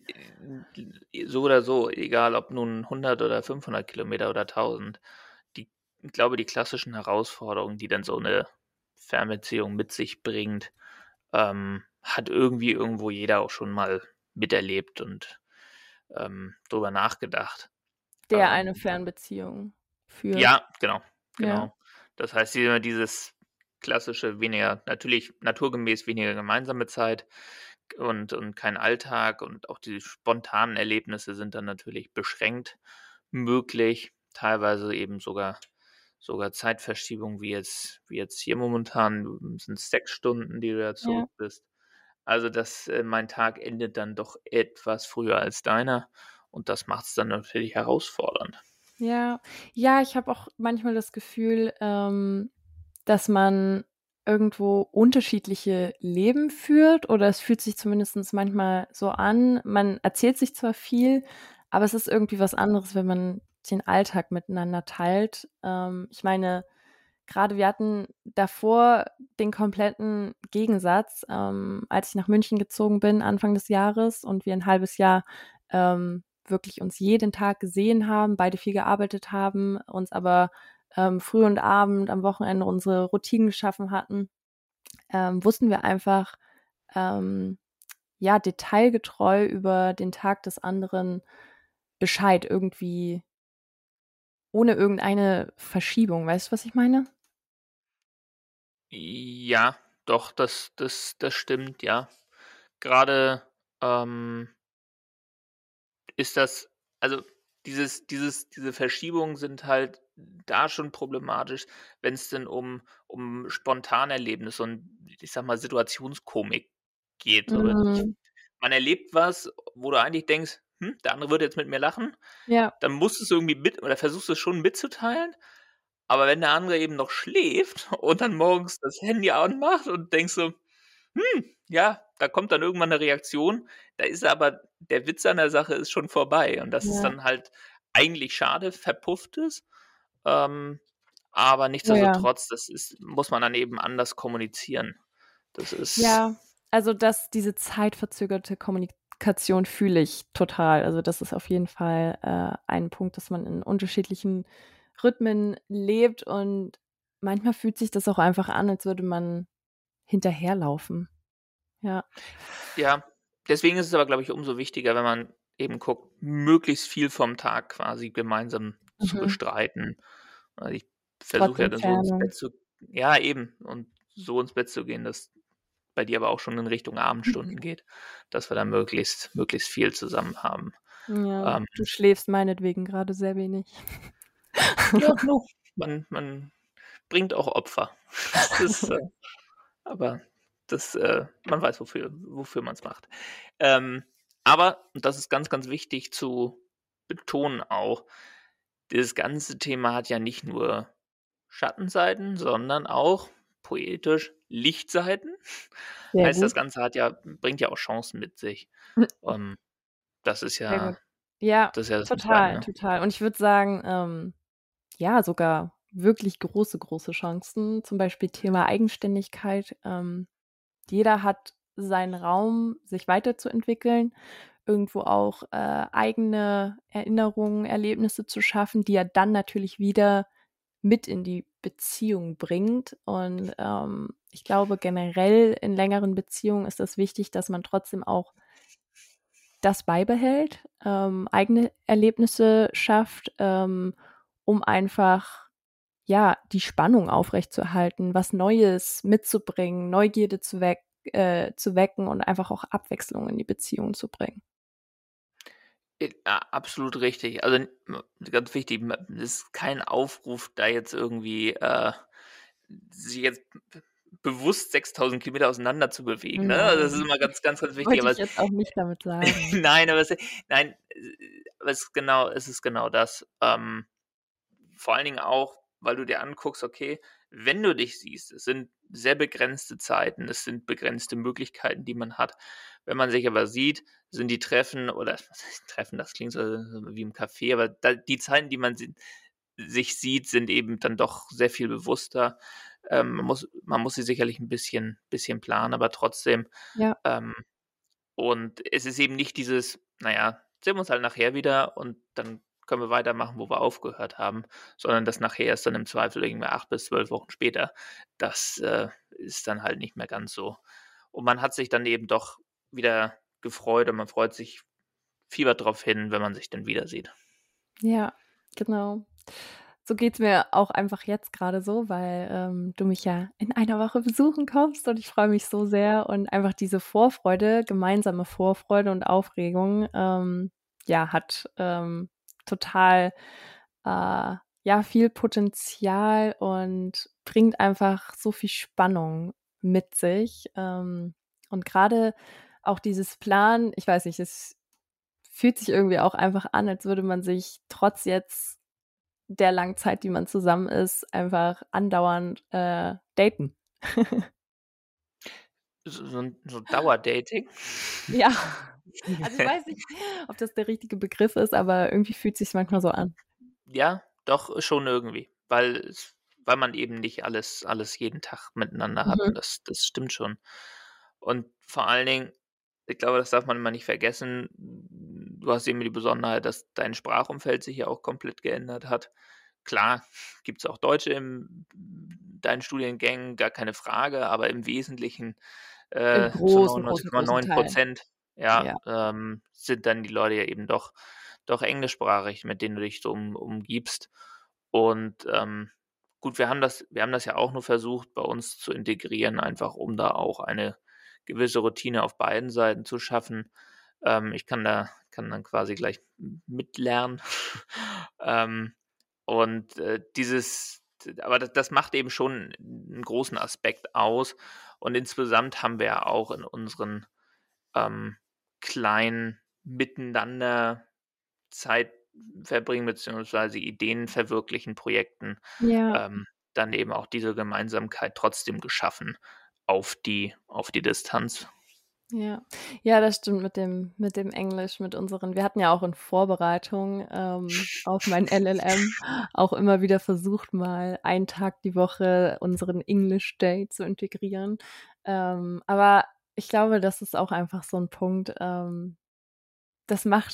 so oder so, egal ob nun 100 oder 500 Kilometer oder 1.000, ich glaube, die klassischen Herausforderungen, die dann so 'ne Fernbeziehung mit sich bringt, hat irgendwie irgendwo jeder auch schon mal miterlebt und, drüber nachgedacht. Der eine Ähm, Fernbeziehung führt. ja, genau, Ja, genau. Das heißt, dieses klassische weniger natürlich naturgemäß weniger gemeinsame Zeit und kein Alltag und auch die spontanen Erlebnisse sind dann natürlich beschränkt möglich, teilweise eben sogar Zeitverschiebung wie jetzt hier momentan, sind's 6 Stunden, die du da ja. zurück bist. Also, mein Tag endet dann doch etwas früher als deiner und das macht's dann natürlich herausfordernd. Ja, ja, ich habe auch manchmal das Gefühl, dass man irgendwo unterschiedliche Leben führt oder es fühlt sich zumindest manchmal so an. Man erzählt sich zwar viel, aber es ist irgendwie was anderes, wenn man den Alltag miteinander teilt. Ich meine, gerade wir hatten davor den kompletten Gegensatz, als ich nach München gezogen bin Anfang des Jahres und wir ein halbes Jahr, wirklich uns jeden Tag gesehen haben, beide viel gearbeitet haben, uns aber, früh und Abend, am Wochenende unsere Routinen geschaffen hatten, wussten wir einfach, ähm, ja, detailgetreu über den Tag des anderen Bescheid, irgendwie ohne irgendeine Verschiebung. Weißt du, was ich meine? Ja, doch, das stimmt, ja. Grade, ähm, ist das also, diese Verschiebungen sind halt da schon problematisch, wenn's denn um Spontanerlebnisse und, ich sage mal, Situationskomik geht. So, Mhm. man erlebt was, wo du eigentlich denkst: der andere würde jetzt mit mir lachen.“ Ja, Dann musst du's irgendwie mit oder versuchst es schon mitzuteilen, aber wenn der andere eben noch schläft und dann morgens das Handy anmacht und denkst so: ja, da kommt dann irgendwann 'ne Reaktion. Da ist aber der Witz an der Sache ist schon vorbei und das ist ja. dann halt eigentlich schade, verpufft es. Ähm, aber Oh ja. nichtsdestotrotz, das muss man dann eben anders kommunizieren. Das ist Ja, also diese zeitverzögerte Kommunikation fühle ich total. Also, das ist auf jeden Fall, ein Punkt, dass man in unterschiedlichen Rhythmen lebt und manchmal fühlt sich das auch einfach an, als würde man hinterherlaufen. Ja. Ja, deswegen ist es aber, glaube ich, umso wichtiger, wenn man eben guckt, möglichst viel vom Tag quasi gemeinsam zu Mhm. bestreiten. Ich Trotz versuche ja dann so ins Entfernung. Bett zu ja, eben, und so ins Bett zu gehen, dass bei dir aber auch schon in Richtung Abendstunden geht, dass wir da möglichst viel zusammen haben. Ja, Ähm, du schläfst meinetwegen grade sehr wenig. ja, no, man bringt auch Opfer. Das ist, aber man weiß, wofür man's macht. Ähm, aber, und das ist ganz, ganz wichtig zu betonen auch, dieses ganze Thema hat ja nicht nur Schattenseiten, sondern auch poetisch Lichtseiten. Sehr Heißt, das gut. Ganze bringt ja auch Chancen mit sich. Ähm, das ist Sehr gut. ja Ja, das ist ja das total, Entscheidende. total. Und ich würde sagen, ja, sogar wirklich große, große Chancen. Zum Beispiel Thema Eigenständigkeit. Jeder hat seinen Raum, sich weiterzuentwickeln, irgendwo auch, eigene Erinnerungen, Erlebnisse zu schaffen, die er dann natürlich wieder mit in die Beziehung bringt. Und, ich glaube, generell in längeren Beziehungen ist es wichtig, dass man trotzdem auch das beibehält, eigene Erlebnisse schafft, um einfach, ja, die Spannung aufrechtzuerhalten, was Neues mitzubringen, Neugierde zu wecken und einfach auch Abwechslung in die Beziehung zu bringen. Absolut richtig. Also, ganz wichtig, es ist kein Aufruf, da jetzt irgendwie, sich jetzt bewusst 6.000 Kilometer auseinander zu bewegen, ne? Also, das ist Nein, immer ganz, ganz, ganz wichtig, wollte aber ich jetzt auch nicht damit sagen. nein, nein, aber es ist genau das. Vor allen Dingen auch, weil du dir anguckst, okay, wenn du dich siehst, es sind sehr begrenzte Zeiten, es sind begrenzte Möglichkeiten, die man hat. Wenn man sich aber sieht, sind die Treffen oder was heißt Treffen, das klingt so wie im Café, aber die Zeiten, die man sich sieht, sind eben dann doch sehr viel bewusster. Man muss sie sicherlich ein bisschen planen, aber trotzdem. Ja, Ähm, und es ist eben nicht dieses: „Naja, sehen wir uns halt nachher wieder und dann können wir weitermachen, wo wir aufgehört haben“, sondern das nachher ist dann im Zweifel irgendwie 8 bis 12 Wochen später. Das, ist dann halt nicht mehr ganz so. Und man hat sich dann eben doch wieder gefreut und man freut sich, fiebert drauf hin, wenn man sich dann wieder sieht. ja, genau. So geht's mir auch einfach jetzt grade so, weil, du mich ja in einer Woche besuchen kommst und ich freue mich so sehr und einfach diese Vorfreude, gemeinsame Vorfreude und Aufregung, ja, hat, total, ja, viel Potenzial und bringt einfach so viel Spannung mit sich. Und grade auch dieses Planen, ich weiß nicht, es fühlt sich irgendwie auch einfach an, als würde man sich trotz jetzt der langen Zeit, die man zusammen ist, einfach andauernd, daten. So Dauerdating? Ja, also, ich weiß nicht, ob das der richtige Begriff ist, aber irgendwie fühlt sich's manchmal so an. Ja, doch, schon irgendwie, weil man eben nicht alles jeden Tag miteinander hat Mhm. und das stimmt schon. Und vor allen Dingen, ich glaube, das darf man immer nicht vergessen, du hast eben die Besonderheit, dass dein Sprachumfeld sich ja auch komplett geändert hat. Klar, gibt's auch Deutsche in deinen Studiengängen, gar keine Frage, aber im Wesentlichen, Im zu großen, großen, großen 99,9 Teil. ja, Ja, sind dann die Leute ja eben doch englischsprachig, mit denen du dich so umgibst. Und, gut, wir haben das ja auch nur versucht, bei uns zu integrieren, einfach um da auch eine gewisse Routine auf beiden Seiten zu schaffen. Ich kann dann quasi gleich mitlernen. Ähm, und, aber das macht eben schon einen großen Aspekt aus. Und insgesamt haben wir ja auch in unseren, ähm, kleinen Miteinander Zeit verbringen beziehungsweise Ideen verwirklichen Projekten, ja, ähm, dann eben auch diese Gemeinsamkeit trotzdem geschaffen auf die Distanz. ja. Ja, das stimmt mit dem Englisch, mit unseren wir hatten ja auch in Vorbereitung, auf mein LLM auch immer wieder versucht, mal einen Tag die Woche unseren English Day zu integrieren. Aber ich glaube, das ist auch einfach so 'n Punkt, das macht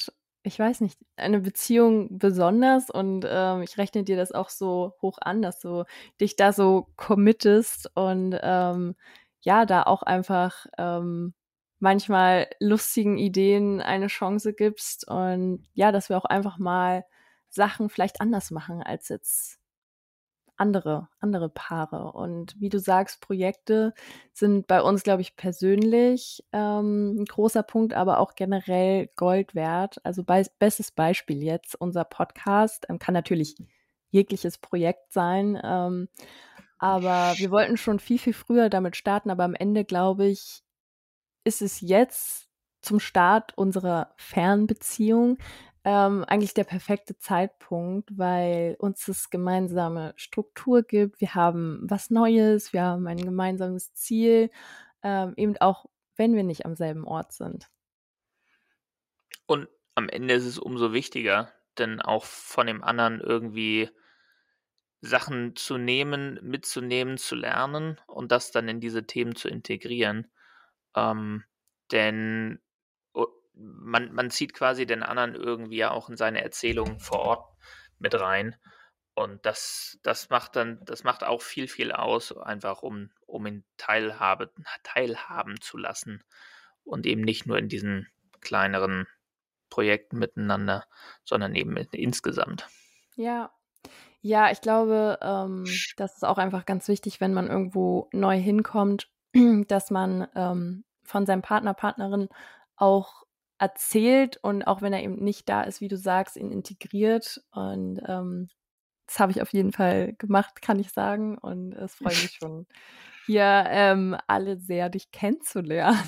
ich weiß nicht, eine Beziehung besonders und, ich rechne dir das auch so hoch an, dass du dich da so committest und, ja, da auch einfach, manchmal lustigen Ideen eine Chance gibst und ja, dass wir auch einfach mal Sachen vielleicht anders machen als jetzt andere Paare. Und wie du sagst, Projekte sind bei uns, glaube ich, persönlich, 'n großer Punkt, aber auch generell Gold wert. Also, bestes Beispiel jetzt unser Podcast, kann natürlich jegliches Projekt sein, aber wir wollten schon viel, viel früher damit starten, aber am Ende, glaube ich, ist es jetzt zum Start unserer Fernbeziehung, eigentlich der perfekte Zeitpunkt, weil uns das gemeinsame Struktur gibt. Wir haben was Neues, wir haben ein gemeinsames Ziel, eben auch wenn wir nicht am selben Ort sind. Und am Ende ist es umso wichtiger, denn auch von dem anderen irgendwie Sachen zu nehmen, mitzunehmen, zu lernen und das dann in diese Themen zu integrieren. Ähm, denn man zieht quasi den anderen irgendwie ja auch in seine Erzählung vor Ort mit rein. Und das macht auch viel, viel aus, einfach um ihn teilhaben zu lassen und eben nicht nur in diesen kleineren Projekten miteinander, sondern eben insgesamt. Ja. Ja, ich glaube, das ist auch einfach ganz wichtig, wenn man irgendwo neu hinkommt, dass man, von seinem Partner, Partnerin auch erzählt und auch wenn er eben nicht da ist, wie du sagst, ihn integriert. Und, das habe ich auf jeden Fall gemacht, kann ich sagen. Und es freut mich schon, hier, alle sehr, dich kennenzulernen.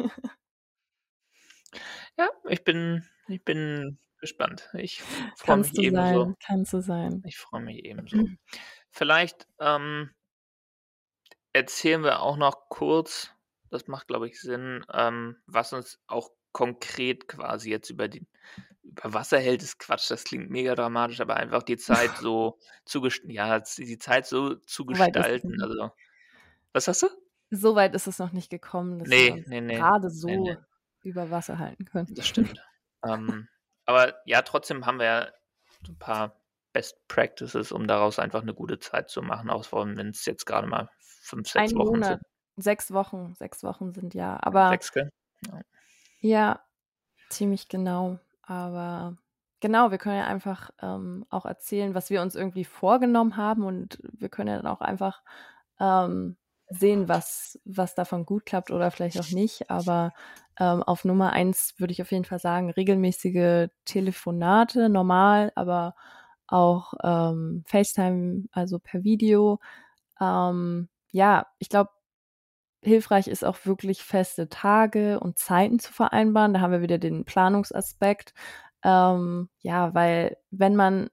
Ja, ich bin gespannt. Ich freue mich Kannst du ebenso. sein, kannst du sein. Ich freue mich ebenso. Vielleicht, erzählen wir auch noch kurz, das macht, glaube ich, Sinn, was uns auch konkret quasi jetzt über Wasser hält, ist Quatsch, das klingt mega dramatisch, aber einfach die Zeit so die Zeit so zu So weit ist es noch gestalten. nicht. Also was hast du? So weit ist es noch nicht gekommen, dass wir Ne, uns ne, ne. gerade Ne, ne, so über Wasser halten können. das stimmt. Ähm, aber ja, trotzdem haben wir ja so 'n paar Best Practices, um daraus einfach 'ne gute Zeit zu machen, auch vor allem wenn's jetzt grade mal 5, 6 Ein Wochen Monat, sind. 6 Wochen sind ja, Ja, aber 6, gell? Ja. ja, ziemlich genau. Aber genau, wir können ja einfach, auch erzählen, was wir uns irgendwie vorgenommen haben und wir können ja dann auch einfach, sehen, was davon gut klappt oder vielleicht auch nicht. Aber, auf Nummer eins würde ich auf jeden Fall sagen, regelmäßige Telefonate, normal, aber auch, FaceTime, also per Video. Ja, ich glaube, hilfreich ist auch wirklich feste Tage und Zeiten zu vereinbaren. Da haben wir wieder den Planungsaspekt. Ja, weil wenn man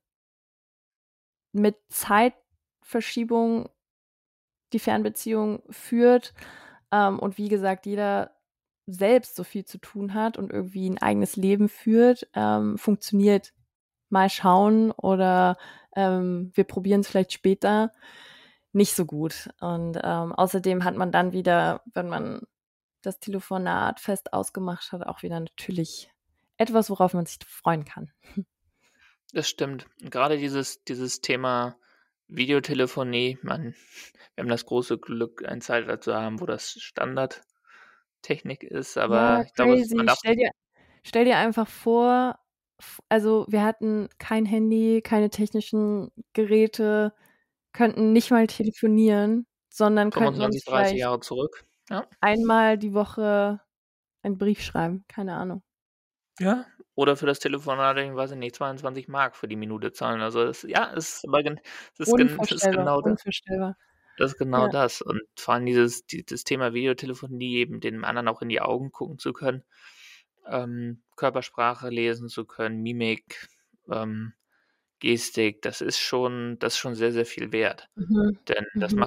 mit Zeitverschiebung die Fernbeziehung führt, und wie gesagt, jeder selbst so viel zu tun hat und irgendwie ein eigenes Leben führt, funktioniert mal schauen oder, wir probieren es vielleicht später, nicht so gut. Und, außerdem hat man dann wieder, wenn man das Telefonat fest ausgemacht hat, auch wieder natürlich etwas, worauf man sich freuen kann. Das stimmt. Und grade dieses Thema Videotelefonie, wir haben das große Glück, ein Zeitalter zu haben, wo das Standardtechnik ist, Ja, aber ich glaube, man crazy. darf Stell dir einfach vor, also, wir hatten kein Handy, keine technischen Geräte, könnten nicht mal telefonieren, sondern könnten uns 25, 30 vielleicht Jahre zurück. Ja. einmal die Woche einen Brief schreiben, keine Ahnung. Ja. Oder für das Telefonat, ich weiß ich nicht, 22 Mark für die Minute zahlen. Also, es ist aber es ist Unvorstellbar, genau unvorstellbar. das ist genau Ja. das. Und vor allem das Thema Videotelefonie, eben dem anderen auch in die Augen gucken zu können, Körpersprache lesen zu können, Mimik, ähm, Gestik, das ist schon sehr, sehr viel wert. Mhm. Denn Mhm.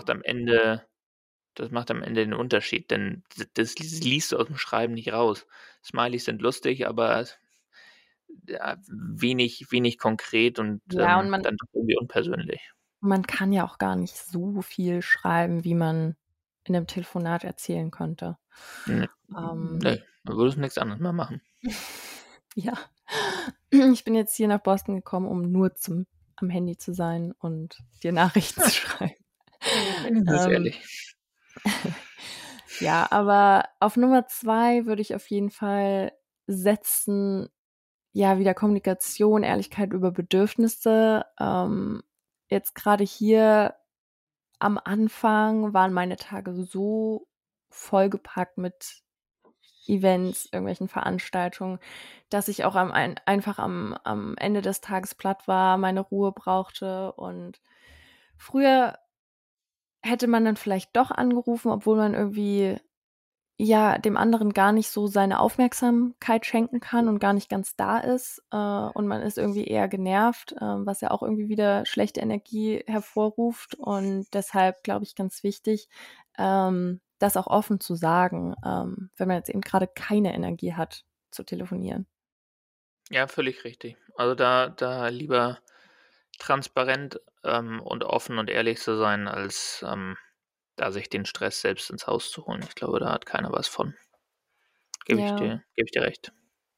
das macht am Ende den Unterschied, denn das liest du aus'm Schreiben nicht raus. Smileys sind lustig, aber, ja, wenig konkret und, Ja, und man dann doch irgendwie unpersönlich. man kann ja auch gar nicht so viel schreiben, wie man in 'nem Telefonat erzählen könnte. Ne, Ähm, ne, da würdest nix anderes mehr machen. ja. Ich bin jetzt hier nach Boston gekommen, um nur am Handy zu sein und dir Nachrichten zu schreiben. Wenigstens Ähm, ehrlich. ja, aber auf Nummer 2 würde ich auf jeden Fall setzen, ja, wieder Kommunikation, Ehrlichkeit über Bedürfnisse. Jetzt gerade hier am Anfang waren meine Tage so vollgepackt mit Events, irgendwelchen Veranstaltungen, dass ich auch einfach am Ende des Tages platt war, meine Ruhe brauchte. Und früher hätte man dann vielleicht doch angerufen, obwohl man irgendwie ja dem anderen gar nicht so seine Aufmerksamkeit schenken kann und gar nicht ganz da ist. Und man ist irgendwie eher genervt, was ja auch irgendwie wieder schlechte Energie hervorruft. Und deshalb glaube ich ganz wichtig, das auch offen zu sagen, wenn man jetzt eben gerade keine Energie hat, zu telefonieren. Ja, völlig richtig. Also da lieber transparent, und offen und ehrlich zu sein, als, da sich den Stress selbst ins Haus zu holen. Ich glaube, da hat keiner was von. Ja. Gebe ich dir recht.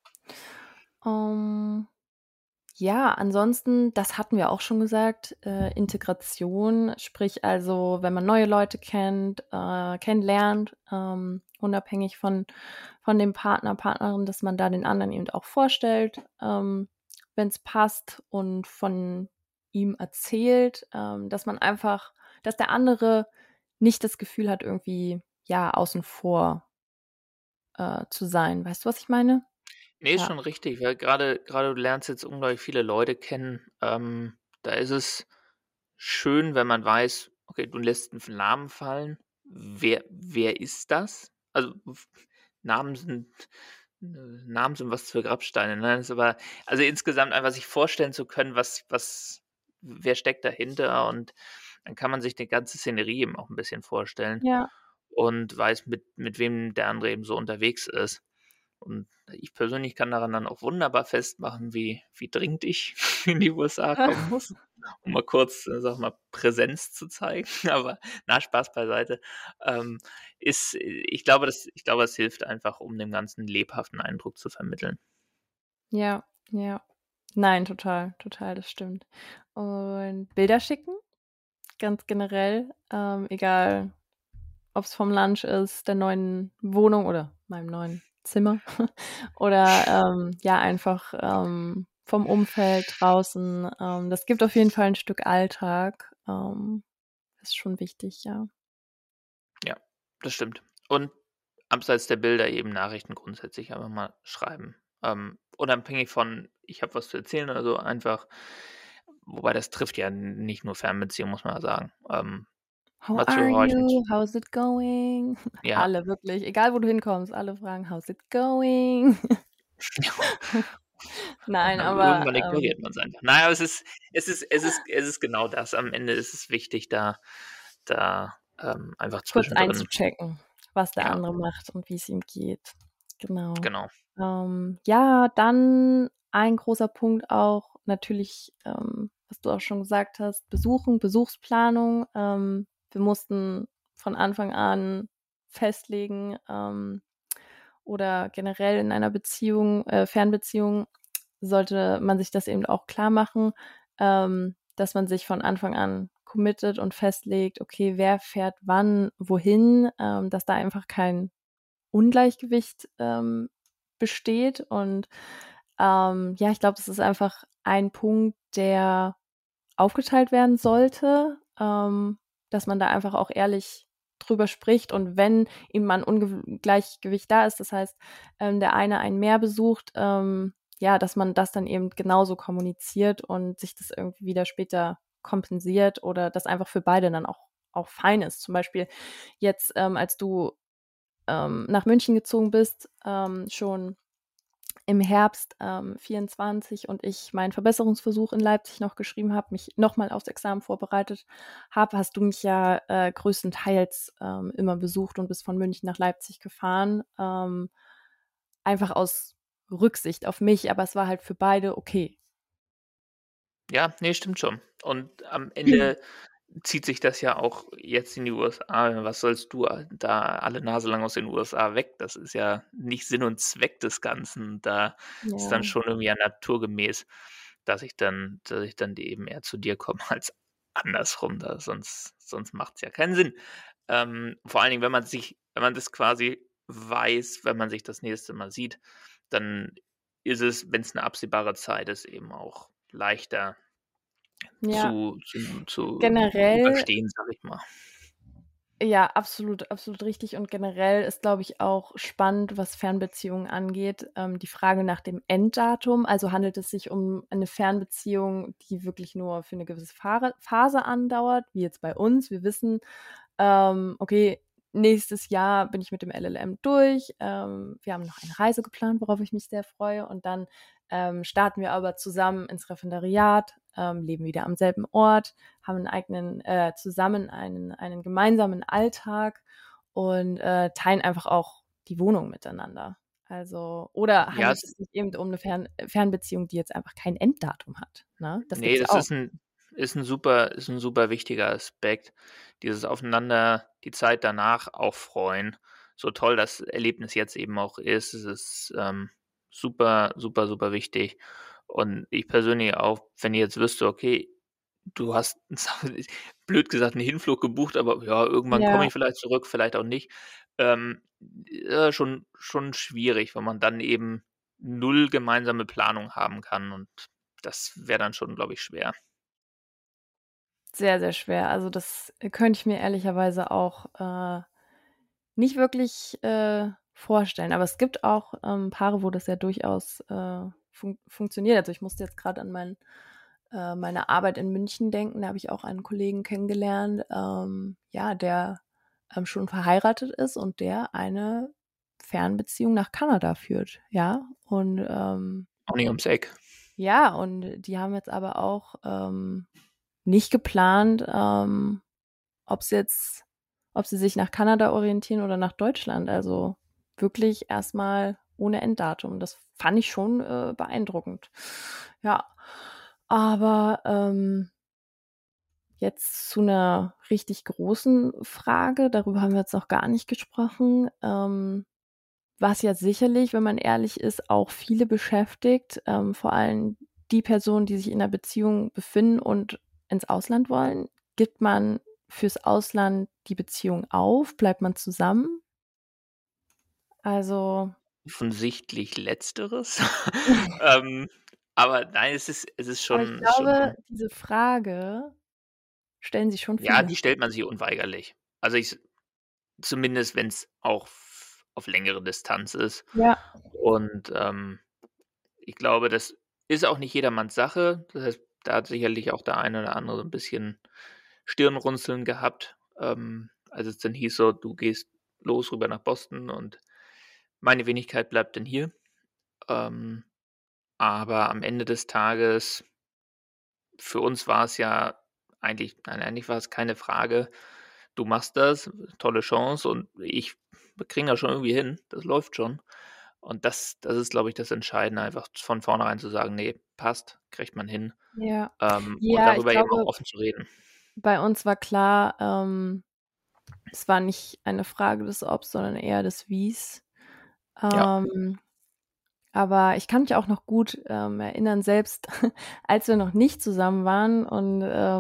Ähm, ja, ansonsten, das hatten wir auch schon gesagt, Integration, sprich also, wenn man neue Leute kennenlernt, unabhängig von dem Partner, Partnerin, dass man da den anderen eben auch vorstellt, wenn es passt und von ihm erzählt, dass der andere nicht das Gefühl hat, irgendwie, ja, außen vor, zu sein. Weißt du, was ich meine? Ne, ist Ja. schon richtig, weil gerade du lernst jetzt unglaublich viele Leute kennen. Da ist es schön, wenn man weiß, okay, du lässt 'n Namen fallen. Wer ist das? Also, Namen sind Namen sind was für Grabsteine, ne? Ist aber also, insgesamt einfach sich vorstellen zu können, was wer steckt dahinter, und dann kann man sich die ganze Szenerie eben auch 'n bisschen vorstellen Ja. und weiß, mit wem der andere eben so unterwegs ist. Und ich persönlich kann daran dann auch wunderbar festmachen, wie dringend ich in die USA kommen muss, um mal kurz, sage mal, Präsenz zu zeigen. Aber na, Spaß beiseite. Ich glaube, es hilft einfach, um dem Ganzen 'n lebhaften Eindruck zu vermitteln. Ja, ja. Nein, total, total, das stimmt. Und Bilder schicken, ganz generell, egal ob's vom Lunch ist, der neuen Wohnung oder meinem neuen Zimmer oder, ja, einfach, vom Umfeld draußen. Das gibt auf jeden Fall 'n Stück Alltag. Ist schon wichtig, ja. Ja, das stimmt. Und abseits der Bilder eben Nachrichten grundsätzlich einfach mal schreiben. Unabhängig von: „Ich habe was zu erzählen" oder so, einfach, wobei das trifft ja nicht nur Fernbeziehungen, muss man ja sagen. „How Mal zu are horchen, you? How's it going?" ja, Alle, wirklich, egal wo du hinkommst, alle fragen: „How's it going?" Nein, aber aber, irgendwann ignoriert man's einfach. Na ja, es ist genau das. Am Ende ist es wichtig, einfach kurz zwischendrin, einzuchecken, was der ja, andere macht und wie's ihm geht. Genau. genau. Ja, dann ein großer Punkt auch natürlich, was du auch schon gesagt hast, Besuchsplanung. Wir mussten von Anfang an festlegen, oder generell in einer Beziehung, Fernbeziehung sollte man sich das eben auch klarmachen, dass man sich von Anfang an committet und festlegt, okay, wer fährt wann wohin, dass da einfach kein Ungleichgewicht, besteht. Und, ja, ich glaube, das ist einfach ein Punkt, der aufgeteilt werden sollte, dass man da einfach auch ehrlich drüber spricht. Und wenn eben mal 'n Ungleichgewicht da ist, das heißt, der eine einen mehr besucht, ja, dass man das dann eben genauso kommuniziert und sich das irgendwie wieder später kompensiert oder das einfach für beide dann auch fein ist. Zum Beispiel jetzt, als du nach München gezogen bist, schon im Herbst, 24 und ich meinen Verbesserungsversuch in Leipzig noch geschrieben habe, mich noch mal aufs Examen vorbereitet habe, hast du mich ja, größtenteils, immer besucht und bist von München nach Leipzig gefahren, einfach aus Rücksicht auf mich, aber es war halt für beide okay. Ja, ne, stimmt schon. Und am Ende zieht sich das ja auch jetzt in die USA. Was sollst du da alle Nase lang aus den USA weg? Das ist ja nicht Sinn und Zweck des Ganzen. Da ist dann Ja. schon irgendwie ja naturgemäß, dass ich dann eben eher zu dir komme als andersrum. Sonst macht's ja keinen Sinn. Vor allen Dingen, wenn man das quasi weiß, wenn man sich das nächste Mal sieht, dann ist es, wenn es eine absehbare Zeit ist, eben auch leichter Ja, zu generell überstehen, sage ich mal. ja, absolut, absolut richtig. Und generell ist, glaube ich, auch spannend, was Fernbeziehungen angeht, die Frage nach dem Enddatum. Also handelt es sich um eine Fernbeziehung, die wirklich nur für eine gewisse Phase andauert, wie jetzt bei uns. Wir wissen, okay, nächstes Jahr bin ich mit dem LLM durch. Wir haben noch eine Reise geplant, worauf ich mich sehr freue. Und dann starten wir aber zusammen ins Referendariat, leben wieder am selben Ort, haben einen eigenen, zusammen einen gemeinsamen Alltag und teilen einfach auch die Wohnung miteinander. Also, oder Ja, handelt es es sich eben um eine Fernbeziehung, die jetzt einfach kein Enddatum hat, ne? Das ne, gibt's ja das auch. ist 'n super wichtiger Aspekt, dieses Aufeinander die Zeit danach auch freuen. So toll das Erlebnis jetzt eben auch ist, es ist, super, super, super wichtig. Und ich persönlich auch, wenn ich jetzt wüsste, okay, du hast blöd gesagt 'n Hinflug gebucht, aber ja, irgendwann komme Ja. ich vielleicht zurück, vielleicht auch nicht. Schon schwierig, wenn man dann eben null gemeinsame Planung haben kann und das wäre dann schon, glaube ich, schwer. Sehr, sehr schwer. Also, das könnte ich mir ehrlicherweise auch, nicht wirklich, vorstellen. Aber es gibt auch, Paare, wo das ja durchaus, funktioniert. Also, ich musste jetzt grad an meine Arbeit in München denken. Da habe ich auch einen Kollegen kennengelernt, ja, der, schon verheiratet ist und der eine Fernbeziehung nach Kanada führt, ja? Und, Auch nicht ums Eck. ja, und die haben jetzt aber auch, nicht geplant, ob's jetzt ob sie sich nach Kanada orientieren oder nach Deutschland. Also, wirklich erst mal ohne Enddatum. Das fand ich schon, beeindruckend. Ja, aber, jetzt zu 'ner richtig großen Frage, darüber haben wir jetzt noch gar nicht gesprochen, was ja sicherlich, wenn man ehrlich ist, auch viele beschäftigt, vor allem die Personen, die sich in 'ner Beziehung befinden und ins Ausland wollen. Gibt man fürs Ausland die Beziehung auf? Bleibt man zusammen? Also, Offensichtlich Letzteres. Ähm, aber nein, es ist aber ich schon glaube, diese Frage stellen sich schon ja, viele. die stellt man sich unweigerlich. Also, zumindest wenn's auch auf längere Distanz ist. Ja, Und, ich glaube, das ist auch nicht jedermanns Sache. Das heißt, da hat sicherlich auch der eine oder andere so 'n bisschen Stirnrunzeln gehabt, als es dann hieß so: „Du gehst los rüber nach Boston und meine Wenigkeit bleibt dann hier.“ Ähm, aber am Ende des Tages für uns war es ja eigentlich war es keine Frage. Du machst das, tolle Chance und wir kriegen das schon irgendwie hin. Das läuft schon. Und das ist, glaube ich, das Entscheidende, einfach von vornherein zu sagen: „Ne, passt, kriegt man hin.“ ja. Und Ja, ich darüber eben auch glaube, offen zu reden. bei uns war klar, es war nicht eine Frage des Obs, sondern eher des Wies. Ja, Ähm, aber ich kann mich auch noch gut, erinnern, selbst als wir noch nicht zusammen waren und,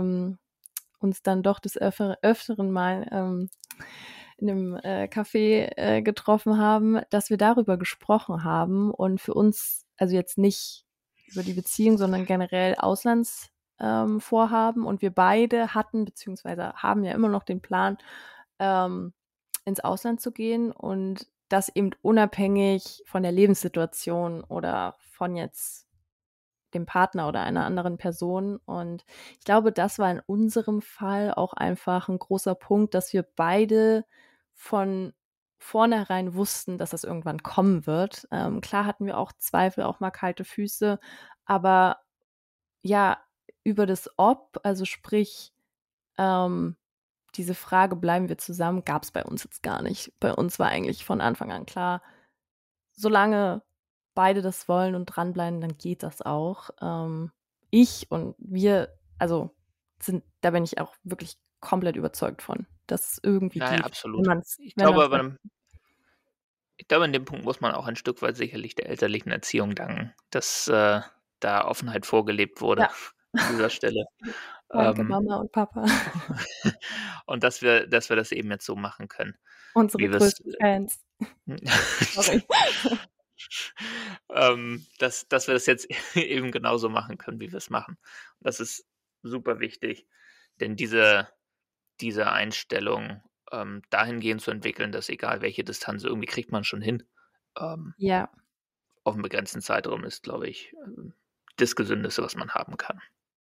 uns dann doch des Öfteren mal, in 'nem, Café, getroffen haben, dass wir darüber gesprochen haben und für uns also jetzt nicht über die Beziehung, sondern generell Auslands Vorhaben und wir beide hatten beziehungsweise haben ja immer noch den Plan, ähm, ins Ausland zu gehen und das eben unabhängig von der Lebenssituation oder von jetzt dem Partner oder einer anderen Person. Und ich glaube, das war in unserem Fall auch einfach 'n großer Punkt, dass wir beide von vornherein wussten, dass das irgendwann kommen wird. Klar hatten wir auch Zweifel, auch mal kalte Füße, aber ja, über das Ob, also sprich, ähm, diese Frage: „Bleiben wir zusammen?“, gab's bei uns jetzt gar nicht. Bei uns war eigentlich von Anfang an klar, solange beide das wollen und dranbleiben, dann geht das auch. Ich und wir also, da bin ich auch wirklich komplett überzeugt von, dass es irgendwie Ja, ja, geht. absolut. Ich Wenn man's glaube, in dem Punkt muss man auch ein Stück weit sicherlich der elterlichen Erziehung danken, dass da Offenheit vorgelebt wurde Ja. an dieser Stelle. Danke, Mama und Papa. Und dass wir das eben jetzt so machen können, Unsere wie wir es. größten Fans. Sorry. Dass wir das jetzt eben genauso machen können, wie wir es machen. Das ist super wichtig, denn diese Einstellung dahingehend zu entwickeln, dass egal welche Distanz, irgendwie kriegt man schon hin, Ja. auf einem begrenzten Zeitraum ist, glaube ich, das Gesündeste, was man haben kann.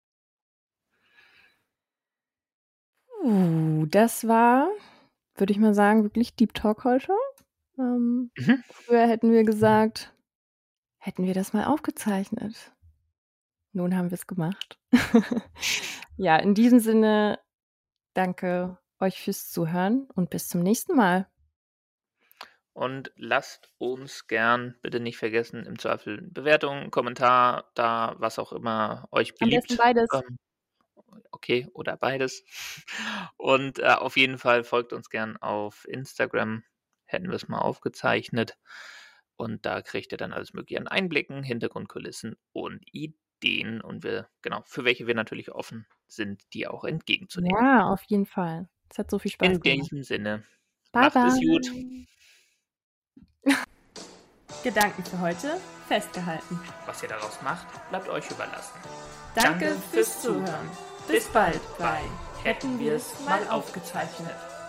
Das war, würde ich mal sagen, wirklich Deep Talk heute. Früher hätten wir gesagt, hätten wir das mal aufgezeichnet. Nun haben wir es gemacht. Ja, in diesem Sinne, danke euch fürs Zuhören und bis zum nächsten Mal. Und lasst uns gern bitte nicht vergessen, im Zweifel Bewertung, Kommentar da, was auch immer euch Am beliebt. besten beides. Okay, oder beides. Und auf jeden Fall folgt uns gern auf Instagram. Hätten wir es mal aufgezeichnet. Und da kriegt ihr dann alles Mögliche an Einblicken, Hintergrundkulissen und Ideen. Und für welche wir natürlich offen sind, die auch entgegenzunehmen. Ja, auf jeden Fall. Es hat so viel Spaß In gemacht. diesem Sinne, Bye, macht es gut. Gedanken für heute festgehalten. Was ihr daraus macht, bleibt euch überlassen. Danke fürs Zuhören. Bis bald bei Hätten wir es mal aufgezeichnet.